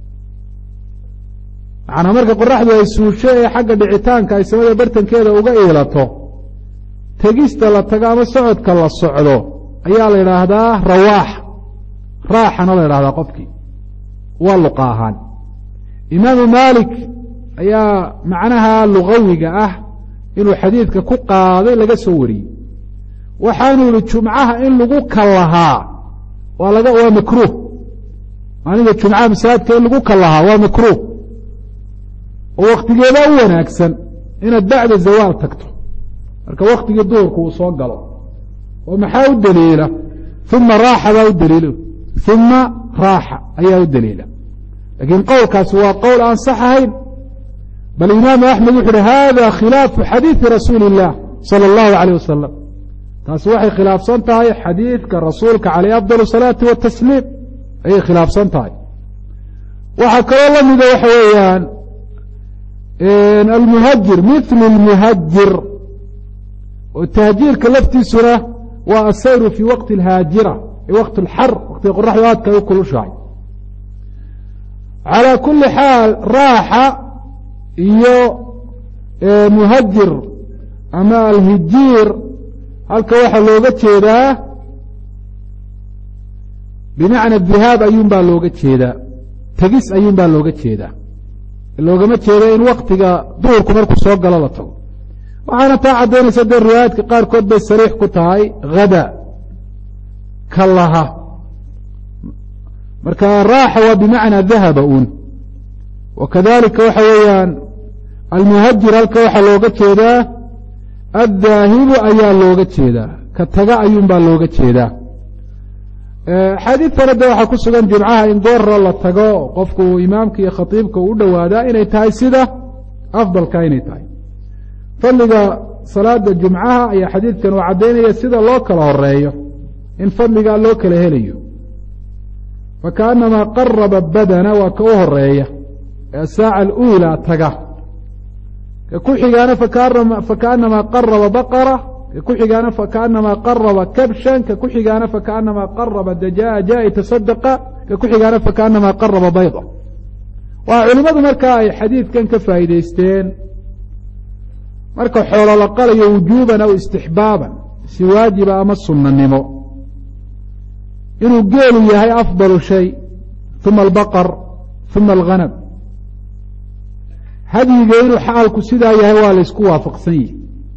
macnaa marka qoraxdu ay suusho ee xagga dhicitaanka ay samada bartankeeda uga iilato tegista la tago ama socodka la socdo ayaa la idhaahdaa rawaax raaxana la idhahdaa qofkii waa luqa ahaan imaamu maalik ayaa macnaha lugawiga ah inuu xadiidka ku qaaday laga soo wariyey waxaanu yihi jumcaha in lagu kallahaa waa laga waa makruuh maalinka jumcaha masaajidka in lagu kallahaa waa makruuh oo waktigeeda u wanaagsan inaad bacda zawaal tagto marka waktigii duhurku uu soo galo oo maxaa u daliila uma raaxa baa u daliila uma raaxa ayaa u daliila laakiin qowlkaasi waa qowl aan sax ahayn bal imaamu axmed wuxu uhi hada khilaafu xadiidi rasuuli اllah salى اllahu alayh wasalam taasi waxay khilaafsan tahay xadiidka rasuulka calayh afضal الصalaaةi watasliim ayay khilaafsan tahay waxaa kaloo la mida waxa weeyaan almuhajir mithlu اlmuhajir oo tahjiirka laftiisuna waa asayru fii waqti اlhaajira ee waqti اlxar waqtiga qoraxdu aadka ay u kulushahay calى kuli xaal raaxa iyo muhajir ama alhijiir halka waxaa looga jeedaa bimacna dihaab ayuun baa looga jeedaa tegis ayuun baa looga jeedaa loogama jeedo in waktiga duhurku markuu soo galo la tago waxaana taa caddaynaysa dee riwaayaadka qaarkood bay sariix ku tahay hada kallaha marka raaxa waa bimacnaa dahaba uun wakadalika waxa weeyaan almuhajir halka waxaa looga jeedaa addaahibu ayaa looga jeedaa ka taga ayuun baa looga jeedaa xadiid kale de waxaa ku sugan jumcaha in goorra la tago qofku imaamka iyo khatiibka u dhowaadaa inay tahay sida afdalka inay tahay fadliga salaada jumcaha ayaa xadiidkan uu caddaynaya sida loo kala horeeyo in fadligaa loo kala helayo fakaanamaa qaraba badana waa ka u horeeya ee asaaca aluulaa taga ka ku xigaana fakaanamaa qaraba baqara ka ku xigaana fakaanamaa qaraba kabshan ka ku xigaana fakaanamaa qaraba dajaaja itasadaqa ka ku xigaana fakaanamaa qaraba bayda waa culimmadu markaa ay xadiidkan ka faa'iidaysteen marka xoolo la qalayo wujuuban aw istixbaaban si waajiba ama sunnanimo inuu geelu yahay afdalu shay uma albaqar uma alghanam hadyiga inuu xaalku sidaa yahay waa la ysku waafaqsan yihi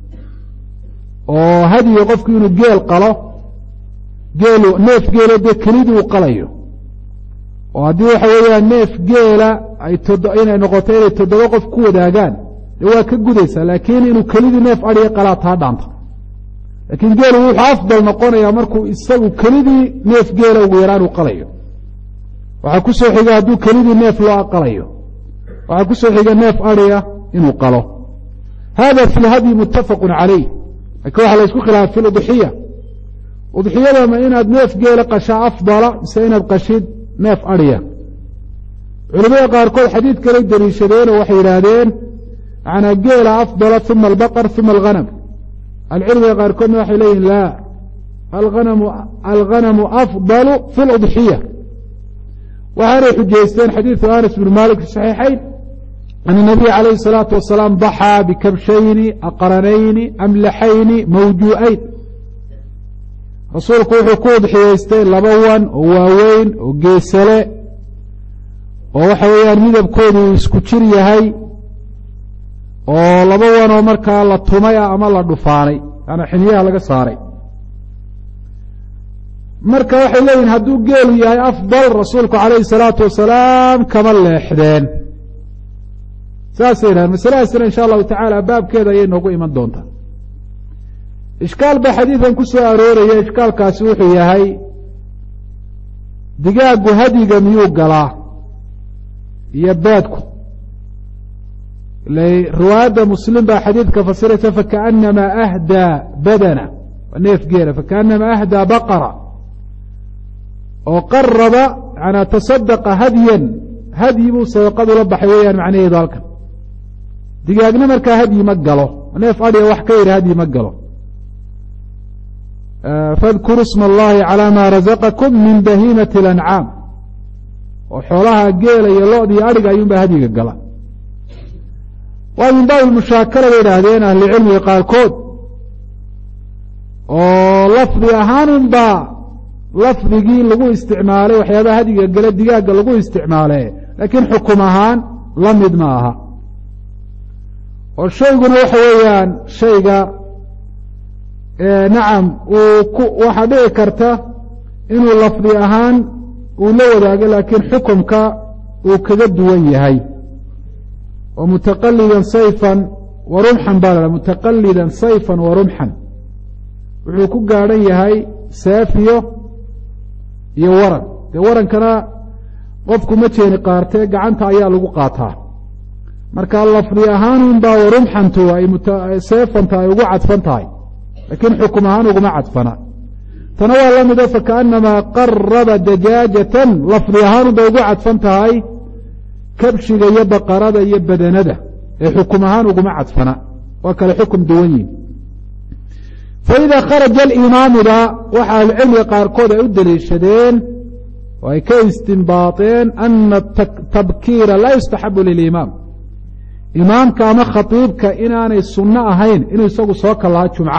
oo hadyiga qofku inuu geel qalo geelu neef geelo dee kelidii uu qalayo oo haddii waxa weeyaan neef geela ay todo inay noqoto inay toddoba qof ku wadaagaan dee waa ka gudaysaa laakiin inuu kelidii neef adhiga qalaa taa dhaanta laakiin geelu wuxuu afdal noqonayaa markuu isagu kelidii neef geela ugu yaraan uu qalayo waxaa ku soo xiga hadduu kelidii neef loo qalayo waxaa ku soo xiga neef adhiga inuu qalo hada fi lhadyi muttafaqun calayh laakiin waxaa la ysku khilaafay fi ludxiya udxiyada ma inaad neef geela qashaa afdala mise inaad qashid neef adhiya culimada qaarkood xadiid kalay daliishadeen oo waxay yidhaahdeen macnaa geela afdala uma albaqar uma alghanam alcilmiga qaarkoodna waxay leeyihin laa alanamu alghanamu afdalu fi ludxiya waxaanay xujaysteen xadiidu anas bn malik fi saxiixayn an الnabiy calayhi الsalaatu wasalaam daxaa bikabshayni aqranayni amlaxayni mawjuu'ayn rasuulku wuxuu ku udxiyaystay laba wan oo waaweyn oo geesale oo waxa weeyaan midabkoodu uu isku jir yahay oo laba wan oo markaa la tumay ah ama la dhufaanay yaana xiniyaha laga saaray marka waxay leeyihin hadduu geelu yahay afdal rasuulku calayhi الsalaatu wasalaam kama leexdeen saasay yidhahan masaladaasina insha allahu tacaala baabkeeda ayay noogu iman doontaa ishkaal baa xadiidan ku soo arooraya ishkaalkaasi wuxuu yahay digaagu hadyiga miyuu galaa iyo beedku riwaayadda muslim baa xadiidka fasiraysa fakaأnamaa ahdaa badana waa neef geela fakaأnamaa ahdaa baqara oo qaraba yanaa tasadaqa hadyan hadyi buu sadaqadu la baxay weeyaan macnaheedu halkan digaagna markaa hadyi ma galo neef adhiga wax ka yidhi hadyi ma galo fadkuruu sma allahi calaa maa razaqakum min bahiimati اlancaam oo xoolaha geela iyo lo-da iyo adhiga ayuunbaa hadyiga gala waa min baabi mushaakala bay idhaahdeen ahlicilmiga qaarkood oo lafdi ahaanunbaa lafdigii lagu isticmaalay waxyaabaha hadyiga gala digaagga lagu isticmaale laakiin xukum ahaan la mid ma aha oo shayguna waxa weeyaan shayga nacam uu ku waxaa dhici karta inuu lafdi ahaan uu la wadaago laakiin xukumka uu kaga duwan yahay oo mutaqalidan sayfan wa rumxan baa la mutaqalidan sayfan wa rumxan wuxuu ku gaadhan yahay seefiyo iyo waran dee warankana qofku ma jeeni qaartee gacanta ayaa lagu qaataa marka lafdi ahaanun baa warumxantu ay seefanta ay ugu cadfan tahay laakiin xukum ahaan uguma cadfana tana waa la mida fakaأnamaa qaraba dajaajatan lafdi ahaanun bay ugu cadfan tahay kabshiga iyo baqarada iyo badanada ee xukum ahaan uguma cadfana waa kale xukum duwan yihin faإida kharaja alimaamuda waxa ahlucilmiga qaarkood ay u daliishadeen oo ay ka istinbaaطeen ana tabkiira laa yustaxabu lilimaam imaamka ama khatiibka inaanay sunno ahayn inuu isagu soo kalaha jumca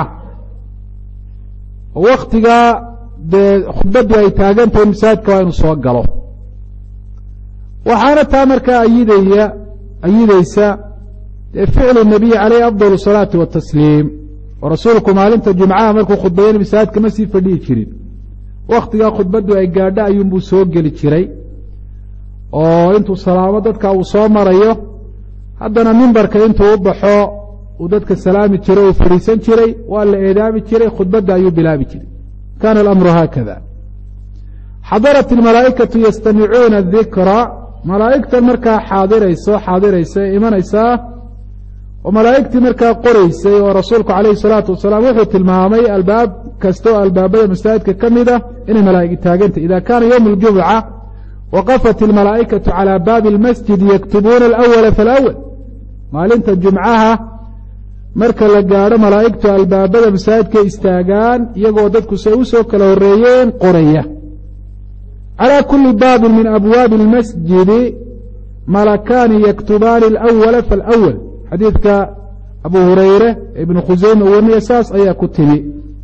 oo waktigaa dee khudbaddu ay taagan tahay masaajidka waa inuu soo galo waxaana taa markaa ayidaya ayidaysa dee ficlu nabiy calayhi afdal الsalaati watasliim oo rasuulku maalinta jumcaha markuu khudbayana masaajidka ma sii fadhihi jirin waktigaa khudbaddu ay gaadho ayuunbuu soo geli jiray oo intuu salaamo dadka uu soo marayo haddana mimbarka intuu u baxo uu dadka salaami jiray uu fadhiisan jiray waa la eedaami jiray khudbadda ayuu bilaabi jiray kaana alamru haakada xadarat ilmalaa'ikatu yastamicuuna dikra malaa'igtan markaa xaadirayso xaadiraysa ee imanaysaa oo malaa'igtii markaa qoraysay oo rasuulku calayhi salaatu wasalaam wuxuu tilmaamay albaab kasta oo albaabada masaajidka ka mid ah inay malaa'igi taagantay ida kaana yowma aljumuca waqafat ilmalaa'ikatu calaa baabi almasjid yaktubuuna alawala falawal maalinta jumcaha marka la gaadho malaa'igtu albaabada masaajidkay istaagaan iyagoo dadku say u soo kala horreeyeen qoraya calaa kulli baabin min abwaabi almasjidi malakaani yaktubaani alawala falawal xadiidka abu hurayre ibnu khuseyme warniya saas ayaa ku timi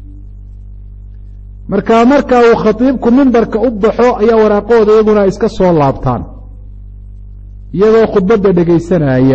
markaa marka uu khatiibku mimbarka u baxo ayaa waraaqooda iyaguna iska soo laabtaan iyagoo khudbadda dhegaysanaya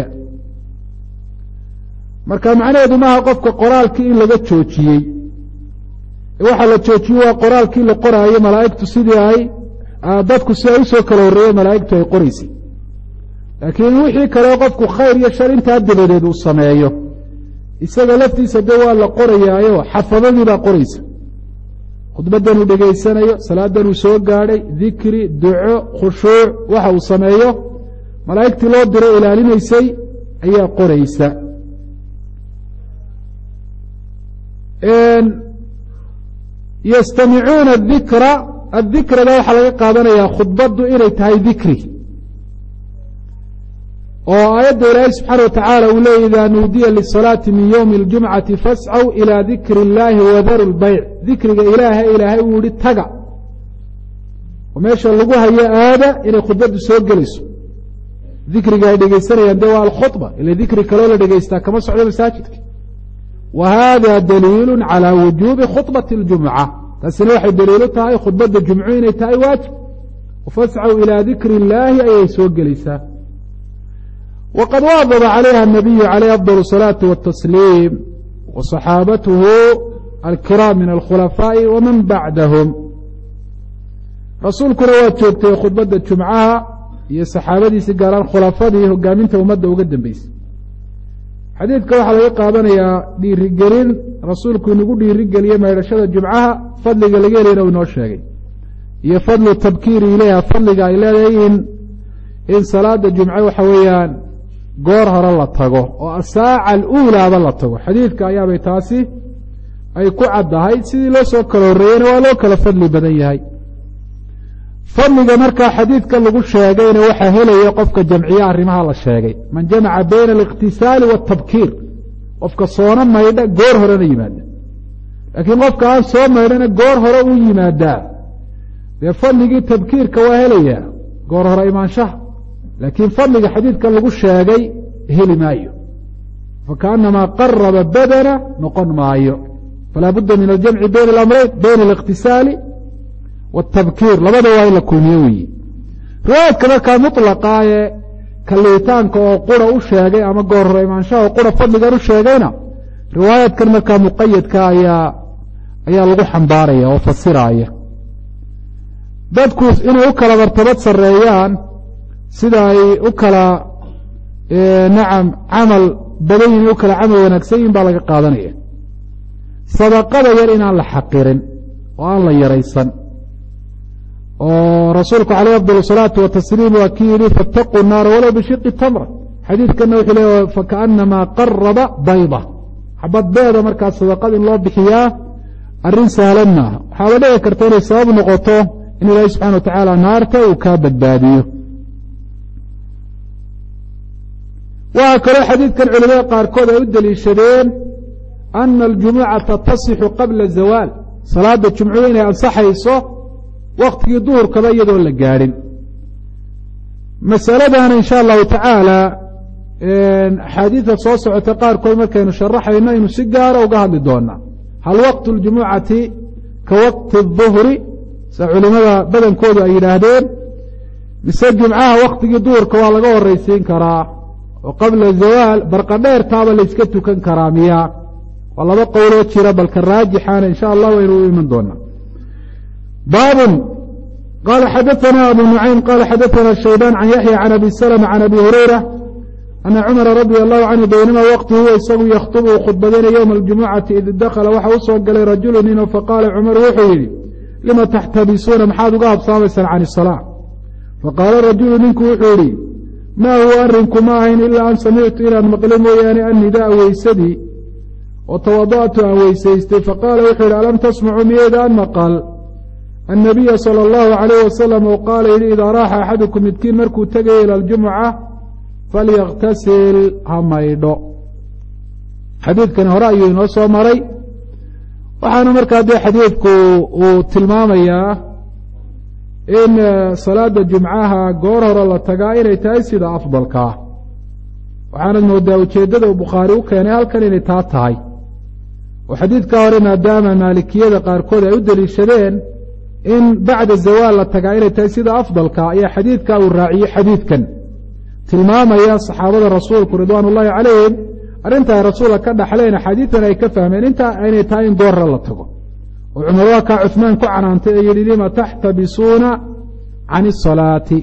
marka macnaheedu maaha qofka qoraalkii in laga joojiyey waxaa la joojiyey waa qoraalkii la qoraayo malaa'igtu sidii ay dadku si ay usoo kala horreeyeen malaa'igtu ay qoraysay laakiin wixii kaleo qofku khayr iyo shar intaa dabadeed uu sameeyo isaga laftiisa dee waa la qorayaayo xafadadii baa qoraysa khudbaddan uu dhegaysanayo salaadan uu soo gaadhay dikri duco khushuuc waxa uu sameeyo malaa'igtii loo diro ilaalinaysay ayaa qoraysa yastamicuuna adikra addikrada waxaa laga qaadanayaa khudbaddu inay tahay dikri oo aayadda ilaahay subxaana wa tacaala uu leeyay idaa nuudiya lisalaati min ywmi اljumcati fascaw ilaa dikri اllaahi wadaru lbayc dikriga ilaaha ilaahay uu yihi taga oo meesha lagu hayo aada inay khudbaddu soo gelayso dikriga ay dhegaysanayaan dee waa alkhudba ila dikri kaloo la dhegaystaa kama socdo masaajidka wa hada daliilu calى wujuubi khudbati اljumca taasina waxay daliilu tahay khudbadda jumcu inay tahay waajib fascaw ilaa dikri اllaahi ayay soo gelaysaa wqad waadaba calayha الnabiyu calayh afضل الصalaaةi wالtasliim waصaxaabatuhu alkiraam min alkhulafaaءi waman bacdahum rasuulkuna waa joogtay khudbadda jumcaha iyo saxaabadiisii gaaraan khulafadii hogaaminta ummadda uga dambeysay xadiidka waxaa laga qaadanayaa dhiirigelin rasuulku inagu dhiirigeliye maydhashada jumcaha fadliga laga helayna u inoo sheegay iyo fadlu tabkiiri ilayha fadliga ay leedahay in in salaada jumce waxa weeyaan goor hore la tago oo asaaca aluulaaba la tago xadiidka ayaabay taasi ay ku caddahay sidii loo soo kala horreeyeyna waa loo kala fadli badan yahay fadliga markaa xadiidka lagu sheegayna waxaa helaya qofka jamciye arrimaha la sheegay man jamaca bayna alikhtisaali waatabkiir qofka soona maydha goor horena yimaada laakiin qofka aan soo maydhana goor hore u yimaadaa dee fadligii tabkiirka waa helaya goor hore imaanshaha laakiin fadliga xadiidka lagu sheegay heli maayo fakaأnamaa qaraba badana noqon maayo falaa budda min aljamci bayna alamrayn bayna الاkhtisaali wالtabkiir labada waa in la kulmiyo weyi riwaayadka markaa muطlaqa ee kaliitaanka oo qura u sheegay ama goor hore imaanshaha oo qura fadligan u sheegayna riwaayadkan markaa muqayadka ayaa ayaa lagu xambaaraya oo fasiraaya dadku inay u kala martabad sareeyaan sida ay u kala nacam camal badan yihin u kala camal wanaagsan yihin baa laga qaadanaya sadaqada yar inaan la xaqirin oo aan la yaraysan oo rasuulku calayh afضل الصalaaةi watasliim waa kii yihi faاtaquu الnaara walow bishiqi tamra xadiidkana wuxuu leeya fakaأnamaa qaraba bayda xabad beeda markaa sadaqad in loo bixiyaa arrin sahlan maaha waxaaba dhici karta inay sabab noqoto in ilaahi subxana wa tacaala naarta uu kaa badbaadiyo waxaa kaloo xadiidkan culimada qaarkood ay u deliishadeen ana aljumucata tasixu qabla zawaal salaada jumcuhu inay ansaxayso waktigii duhurkaba iyadoon la gaadhin masaladana insha allahu tacaala axaadiida soo socota qaarkood markaynu sharaxayno aynu si gaara uga hadli doonaa hal waqtu ljumucati ka waqti duhri sa culimada badankoodu ay yidhaahdeen mise jumcaha waktigii duhurka waa laga horaysiin karaa oo qabla zawaal barqadheertaaba layska tukan karaa miya waa laba qowloo jira balka raajixaana insha allah waynu u iman doonaa baabun qala xadaثna abu nucaym qala xadaثna shaybaan can yaxya can abi salma can abi hurayra ana cumara radia allahu canhu baynama waqti huwa isagu yakhtubu uu khudbadayna ywma aljumucati id dakhala waxa u soo galay rajulu nin oo faqaala cumar wuxuu yidhi lima taxtabisuuna maxaad uga habsaamaysaan can isalaa faqaala rajulu ninku wuxuu yidhi maa huwa arrinku ma ahayn ilaa an samictu inaan maqle mooyaane annidaa weysadii oo tawada'tu aan weysaystay faqaala wuxuu yidhi alam tasmacuu miyaydaan maqal النبي صلى الله عليه وسلم وقال لي إذا راح أحدكم midkiin markuu tegaya إلى الجمعة فليغتسل ha maydho xadiidkani hore ayuu inoo soo maray waxaana markaa dee xadiidku uu tilmaamayaa in salaada jumcaha goor hore la tagaa inay tahay sida afdalkaa waxaanad moodaa ujeeddada uu bukhaari u keenay halkan inay taa tahay oo xadiidka hore maadaama maalikiyada qaarkood ay u deliishadeen in bacda zawaal la tagaa inay tahay sida afdalka ayaa xadiidka uu raaciyey xadiidkan tilmaamaya saxaabada rasuulku ridwaan ullaahi calayhim arrintaa rasuulka ka dhaxleen axaadiidan ay ka fahmeen intaa inay tahay in goorra la tago oo cumar waa kaa cuhmaan ku canaantay ee yidhi lima taxtabisuuna can isalaati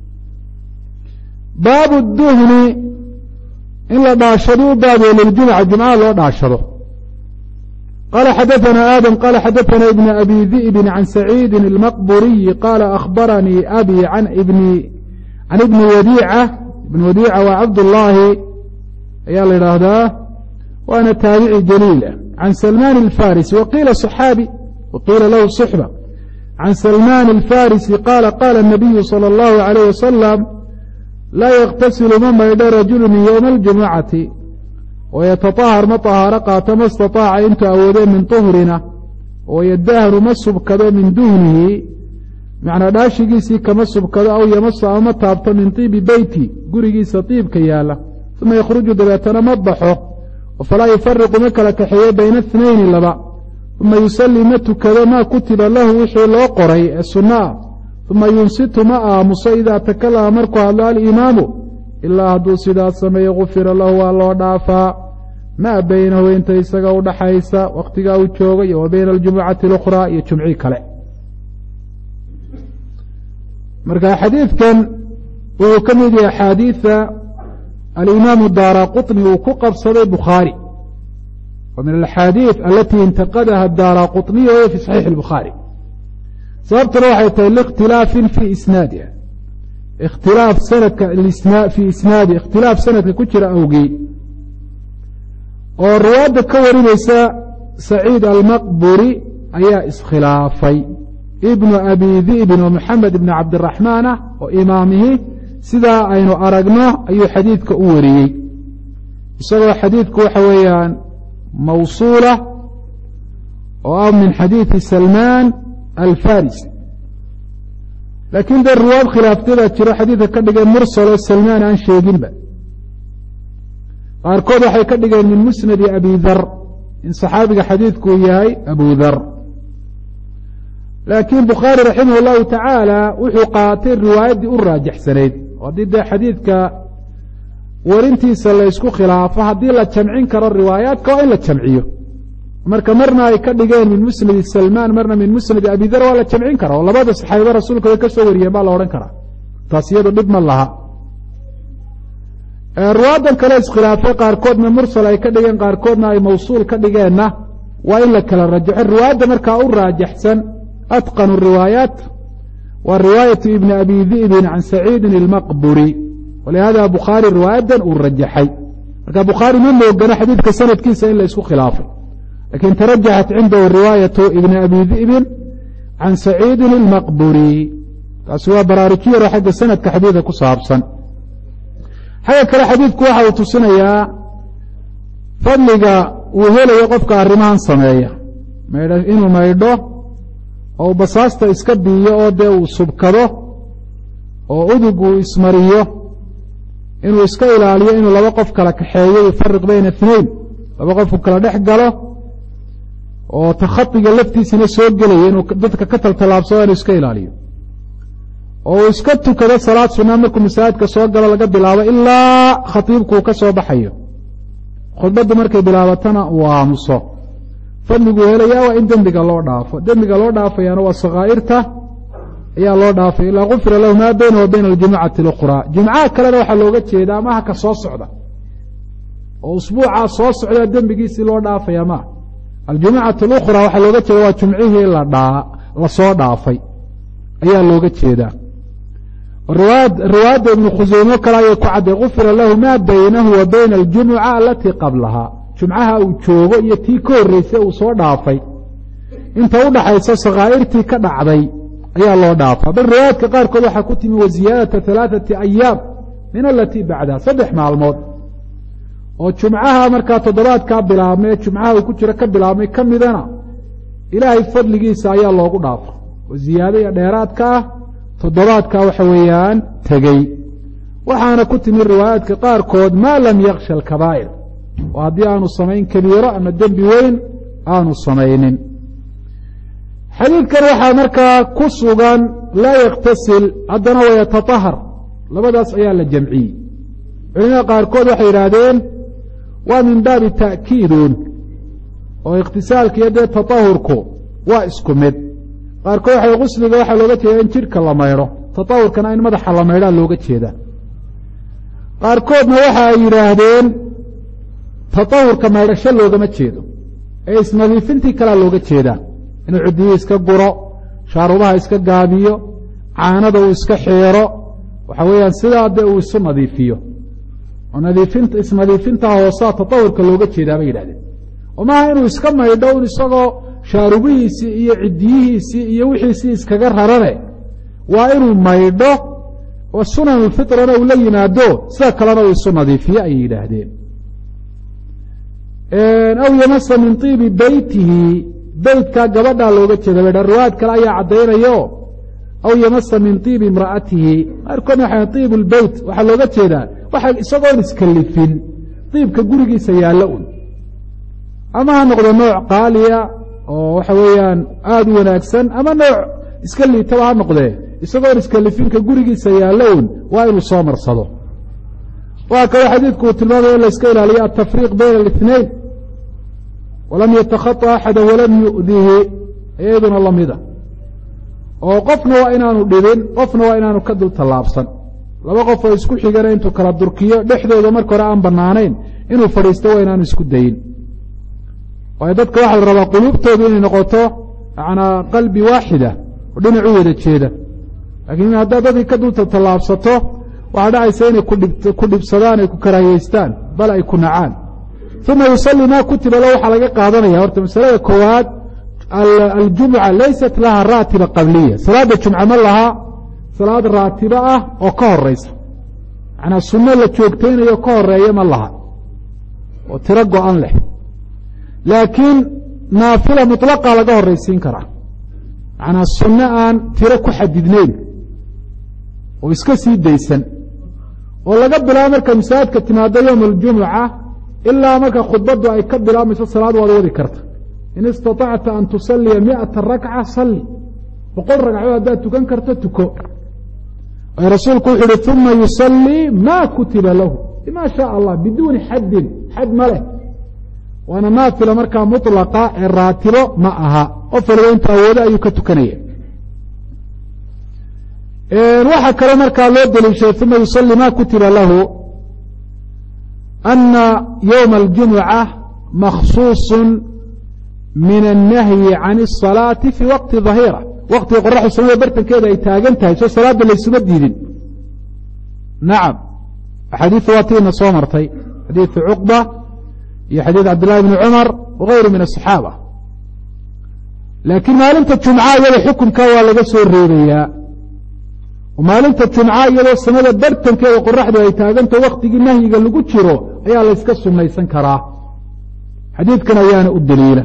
baabu duhni in la dhaashado u baabiyo liljumca jumcaha loo dhaashado qala xadaثna aadam qala xadaثna ibn abi di'bi can saciidi اlmaqburiyi qala akhbaranii abi can ibni can ibni wadiica ibn wadiica waa cabdullaahi ayaa la yidhaahdaa waana taabici jaliila can salmaan alfarisi waqiila صaxaabi waqiila lahu صuxba can salmaan alfarisi qaala qaala الnabiyu salى اllahu عalayh wasalam laa ykhtasilu ma maydho rajulu min ywma اljumucati wayataطahar ma طahaaro qaato ma istaطaaca intuu awoodee min طuhrina wayadahnu ma subkado min duhnihi macnaa dhaashigiisii kama subkado aw yamaso ama taabto min طiibi beyti gurigiisa طiibka yaala uma yakhruju dabeetana ma baxo falaa yufariqu ma kala kaxeeyo bayna اثnayni laba uma yusalli ma tukado maa kutiba lahu wixii loo qoray ee sunno ah uma yunsitu ma aamuso idaa takalama markuu hadlo alimaamu ilaa hadduu sidaas sameeyo gufira lahu waa loo dhaafaa maa baynahu inta isaga u dhaxaysa wakhtigaa uu jooga iyo wa bayna aljumucati اlukhraa iyo jumcii kale marka xadiidkan wuxuu ka mid yahay axaadiida alimaamu daara quطni uu ku qabsaday bukhaari wa min alaxaadiid alatii intaqadaha daara quطniy waya fi saxiixi اlbukhaari sababtuna waxay tahay likhtilaafin fii isnaadiha ikhtilaaf sanadka fii isnaadi ikhtilaaf sanadka ku jira awgeed oo riwaayadda ka warinaysa saciid almaqburi ayaa iskhilaafay ibnu abi di'bin oo moxamed ibni cabdiraxmaan ah oo imaamihi sidaa aynu aragno ayuu xadiidka u wariyey isagoo xadiidku waxa weeyaan mawsuula oo ah min xadiidi salmaan alfarisi laakiin dee riwaayad khilaaftyadaa jiro xadiidka ka dhigeen mursal oo salmaan aan sheeginba qaarkood waxay ka dhigeen min musnadi abi dar in saxaabiga xadiidku uu yahay abu dar laakiin bukhaari raximah اllahu tacaala wuxuu qaatay riwaayaddii u raajaxsanayd oo haddii dee xadiidka warintiisa la ysku khilaafo haddii la jamcin karo riwaayaadka waa in la jamciyo marka marna ay ka dhigeen min musnadi salmaan marna min musnadi abi dar waa la jamcin kara oo labada saxaabada rasuulka way ka soo wariyeen baa la odhan karaa taas iyado dhib ma laha riwaayadan kale iskhilaafay qaarkoodna mursal ay ka dhigeen qaarkoodna ay mawsuul ka dhigeenna waa in la kala rajaxo riwaayadda markaa u raajaxsan atqanu riwaayaat waa riwaayatu ibni abi di'bin can saciidin ilmaqburi walihada bukhaari riwaayadan uu rajaxay marka bukhaari ma moogana xadiidka sanadkiisa in la isku khilaafay lakin tarajaxat cindahu riwaayatu ibni abi di'bin can saciidin ilmaqburi taasi waa baraarujiyaro xagga sanadka xadiidka ku saabsan xagga kale xadiidku waxa uu tusinayaa fadliga uu helayo qofka arrimahan sameeya inuu maydho oo basaasta iska biiyo oo dee uu subkado oo udug uu ismariyo inuu iska ilaaliyo inuu laba qof kala kaxeeyo yufariq bayna اثnayn laba qofku kala dhex galo oo takhadiga laftiisina soo gelaya inuu dadka ka taltallaabsado inuu iska ilaaliyo oo uu iska tukado salaad sunaa markuu masaajidka soo galo laga bilaabo ilaa khatiibkuu ka soo baxayo khudbaddu markay bilaabatana uu aamuso fadliguu helayaa waa in dembiga loo dhaafo dembiga loo dhaafayaana waa sakaa'irta ayaa loo dhaafay ilaa gufira lahu maa baynahu wa bayna aljumucati اlukhraa jumcaha kalena waxaa looga jeedaa maaha ka soo socda oo usbuucaa soo socdaa dembigiisii loo dhaafaya maaha aljumucatu اlukhraa waxaa looga jeeda waa jumcihii la soo dhaafay ayaa looga jeedaa riwaayadda ibnu khuseymo kale ayay ku cadday gufira lahu maa baynahu wa bayna aljumuca alatii qablahaa jumcaha uu joogo iyo tii ka horreysay uu soo dhaafay inta u dhaxaysa sakaa'irtii ka dhacday ayaa loo dhaafaa. bal riwaayaadka qaarkood waxaa ku timi waziyaadata halaaثati ayaam min alatii bacdaha, saddex maalmood oo jumcaha markaa toddobaadkaa bilaabmay ee jumcaha uu ku jiro ka bilaabmay ka midana ilaahay fadligiisa ayaa loogu dhaafo oo ziyaado iyo dheeraadka ah toddobaadkaa waxa weeyaan tegey. waxaana ku timi riwaayaadka qaarkood maa lam yaksha alkabaa'ir, oo haddii aanu samayn kabiiro ama dembi weyn aanu samaynin. xadiidkan waxaa markaa ku sugan laa yaktasil haddana wayataطahar, labadaas ayaa la jamciyey. culimada qaarkood waxay yidhaahdeen waa min baabi ta'kiidun, oo ikhtisaalka iyo dee taطahurku waa isku mid. qaarkood waxay gusliga waxaa looga jeedaa in jidhka la maydho, taطahurkana in madaxa la maydhaa looga jeedaa. qaarkoodna waxa ay yidhaahdeen taطahurka maydhasho loogama jeedo ee isnadiifintii kalea looga jeedaa, inuu cudiyi iska guro, shaarubaha iska gaabiyo, caanada uu iska xeero, waxa weeyaan sidaa dee uu isu nadiifiyo. oo nadiifinta isnadiifintaa hoosaa taطahurka looga jeedaa bay yidhahdeen. oo maaha inuu iska maydho un isagoo shaarubihiisii iyo cidiyihiisii iyo wixiisii iskaga rarane, waa inuu maydho oo sunan ulfitrana uu la yimaado, sida kalena uu isu nadiifiyo ayay yidhaahdeen. aw yamasa min tiibi beytihi, beytkaa gabadhaa looga jeeda ba riwaayad kale ayaa caddaynayo aw yamasa min tiibi imra'atihi. qaarkoodna waxaa tiib lbeyt waxaa looga jeedaa waxa isagoon iskalifin diibka gurigiisa yaalla un, ama ha noqdo nooc qaaliya oo waxa weeyaan aada u wanaagsan, ama nooc iska liitaba ha noqdee isagoon iskalifinka gurigiisa yaalla un waa inuu soo marsado. waa kaloo xadiidku uu tilmaamaya in la iska ilaaliyo altafriiq bayna الاثnayn, walam yatakhaطa axada walam yu'dihi, iyaduna lamida. oo qofna waa inaanu dhibin, qofna waa inaanu ka dul tallaabsan. laba qof oo isku xigana intuu kala durkiyo dhexdooda marka hore aan bannaanayn inuu fadhiisto waa inaanu isku dayin. waayo dadka waxaa la rabaa quluubtoodu inay noqoto yanaa qalbi waaxida oo dhinacu wada jeeda. laakiin haddaad dadkii ka dul tallaabsato waxaa dhacaysa inay ku dhibsadaan, ay ku karaahiyeystaan, bal ay ku nacaan. uma yusalli maa kutiba lahu waxaa laga qaadanaya horta masalada koowaad aljumca laysat laha raatiba qabliya, salaada jumca ma laha salaad raatiba ah oo ka horeysa, macnaa sunno la joogtaynayo ka horeeya ma laha oo tiro go-an leh. laakiin naafila mutlaqa laga horeysiin karaa, macnaa sunno aan tiro ku xadidnayn oo iska sii daysan, oo laga bilaabo marka masaajidka timaado yowm aljumuca ilaa marka khudbaddu ay ka bilaabmayso salaad waad wadi karta. in istaطacta an tusalliya miata rakca salli, boqol ragcadood haddaad tukan karto tuko. rasuulku wuxu uhi uma yusallii ma kutiba lahu bima shaء allah biduuni xaddin, xad ma leh. waana naafila markaa muطlaqa ee raatibo ma aha, qof waliba inta awoodo ayuu ka tukanaya. waxaa kale markaa loo deliishaday uma yusalli ma kutiba lahu ana ywma اljumuca makhsuuص min الnahyi can الصalaaةi fi waqti ظahiira, waqtiga qoraxdu samada bartankeeda ay taagan tahay soo salaada laysuma diidin. nacam, axaadiiu waa tiina soo martay, xadiiu cuqba iyo xadiid cabdillahi bni cumar wagayru min asaxaaba. laakiin maalinta jumca iyada xukunka waa laga soo reebayaa. maalinta jumca iyadoo samada bartankeeda qoraxdu ay taaganta waktigii nahyiga lagu jiro ayaa layska sunnaysan karaa. xadiidkan ayaana u daliila.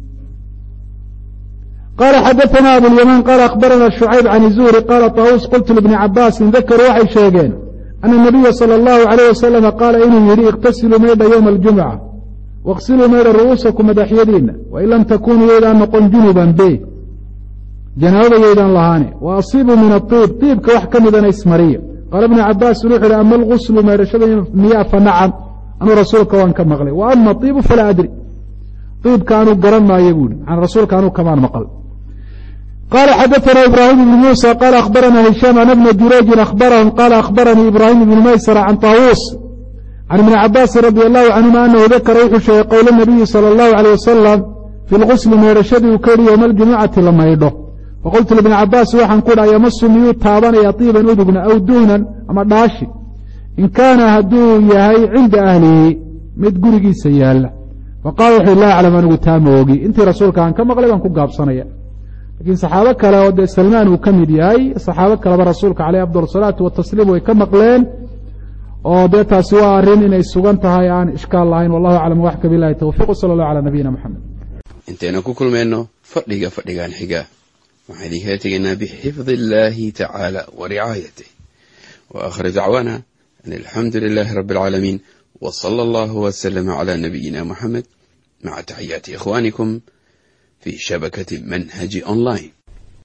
qala xadaثna abulyamaan qaala akhbarana shucayb can zuhri qaala طaawuus qultu libni cabaasin dakaruu waxay sheegeen ana nabiya salى اllahu عalayh wasalama qaala inuu yidhi ikhtasiluu maydha ywma اljumca waqsiluu maydha ru'uusakum madaxyadiina wain lam takunuu yaydaan noqon junuban be janaabada yaydaan lahaane wa asiibuu min aطiib iibka wax ka midana ismariya. qaala ibnu cabaasin wuxu uhi ama alguslu maydhashada miyaa fa nacam, anuu rasuulka waan ka maqlay, wa ama iibu falaa adri, iibka anuu garan maayo buuhi, an rasuulka anuu kamaan maqal. qala xadaثna ibrahim ibn muسى qala akhbarana hishaam an bna jurayjin akhbarahum qala akhbaranii ibrahim ibn maysra can طaawuus can ibni cabaasin radi allahu canhuma anahu dakara wuxuu sheegay qowla nabiyi salى اllahu عalيه wasalam fi lgusli meydhashadii uu ka yihi yowma aljumucati la maydho. faqultu libni cabaas waxaan ku dhaha yamasu miyuu taabanaya طiiban udugna aw duhnan ama dhaashi, in kaana hadduu yahay cinda ahlihi mid gurigiisa yaalla. faqaala wuxuu laa aclam anigu taa ma ogi intii rasuulka aan ka maqlay baan ku gaabsanaya lakiin saxaabo kale oo dee salmaan uu ka mid yahay saxaabo kaleba rasuulka caleyh afdal salaatu watasliim way ka maqleen oo dee taasi waa arrin inay sugan tahay aan ishkaal lahayn wallahu aclam waxka bilahi towfiiq sala allahu calaa nabiyina moxamed intaynu ku kulmayno fadhiga fadhigan xiga waxaan idinkala tegaynaa bixifdi illaahi tacaala wa ricaayatih wa aakhir dacwaana an alxamdu lilaahi rabbi alcaalamiin wa sala allahu wasalama calaa nabiyina moxamed maca taxiyaati ikhwaanikum fi shabakati manhaji online.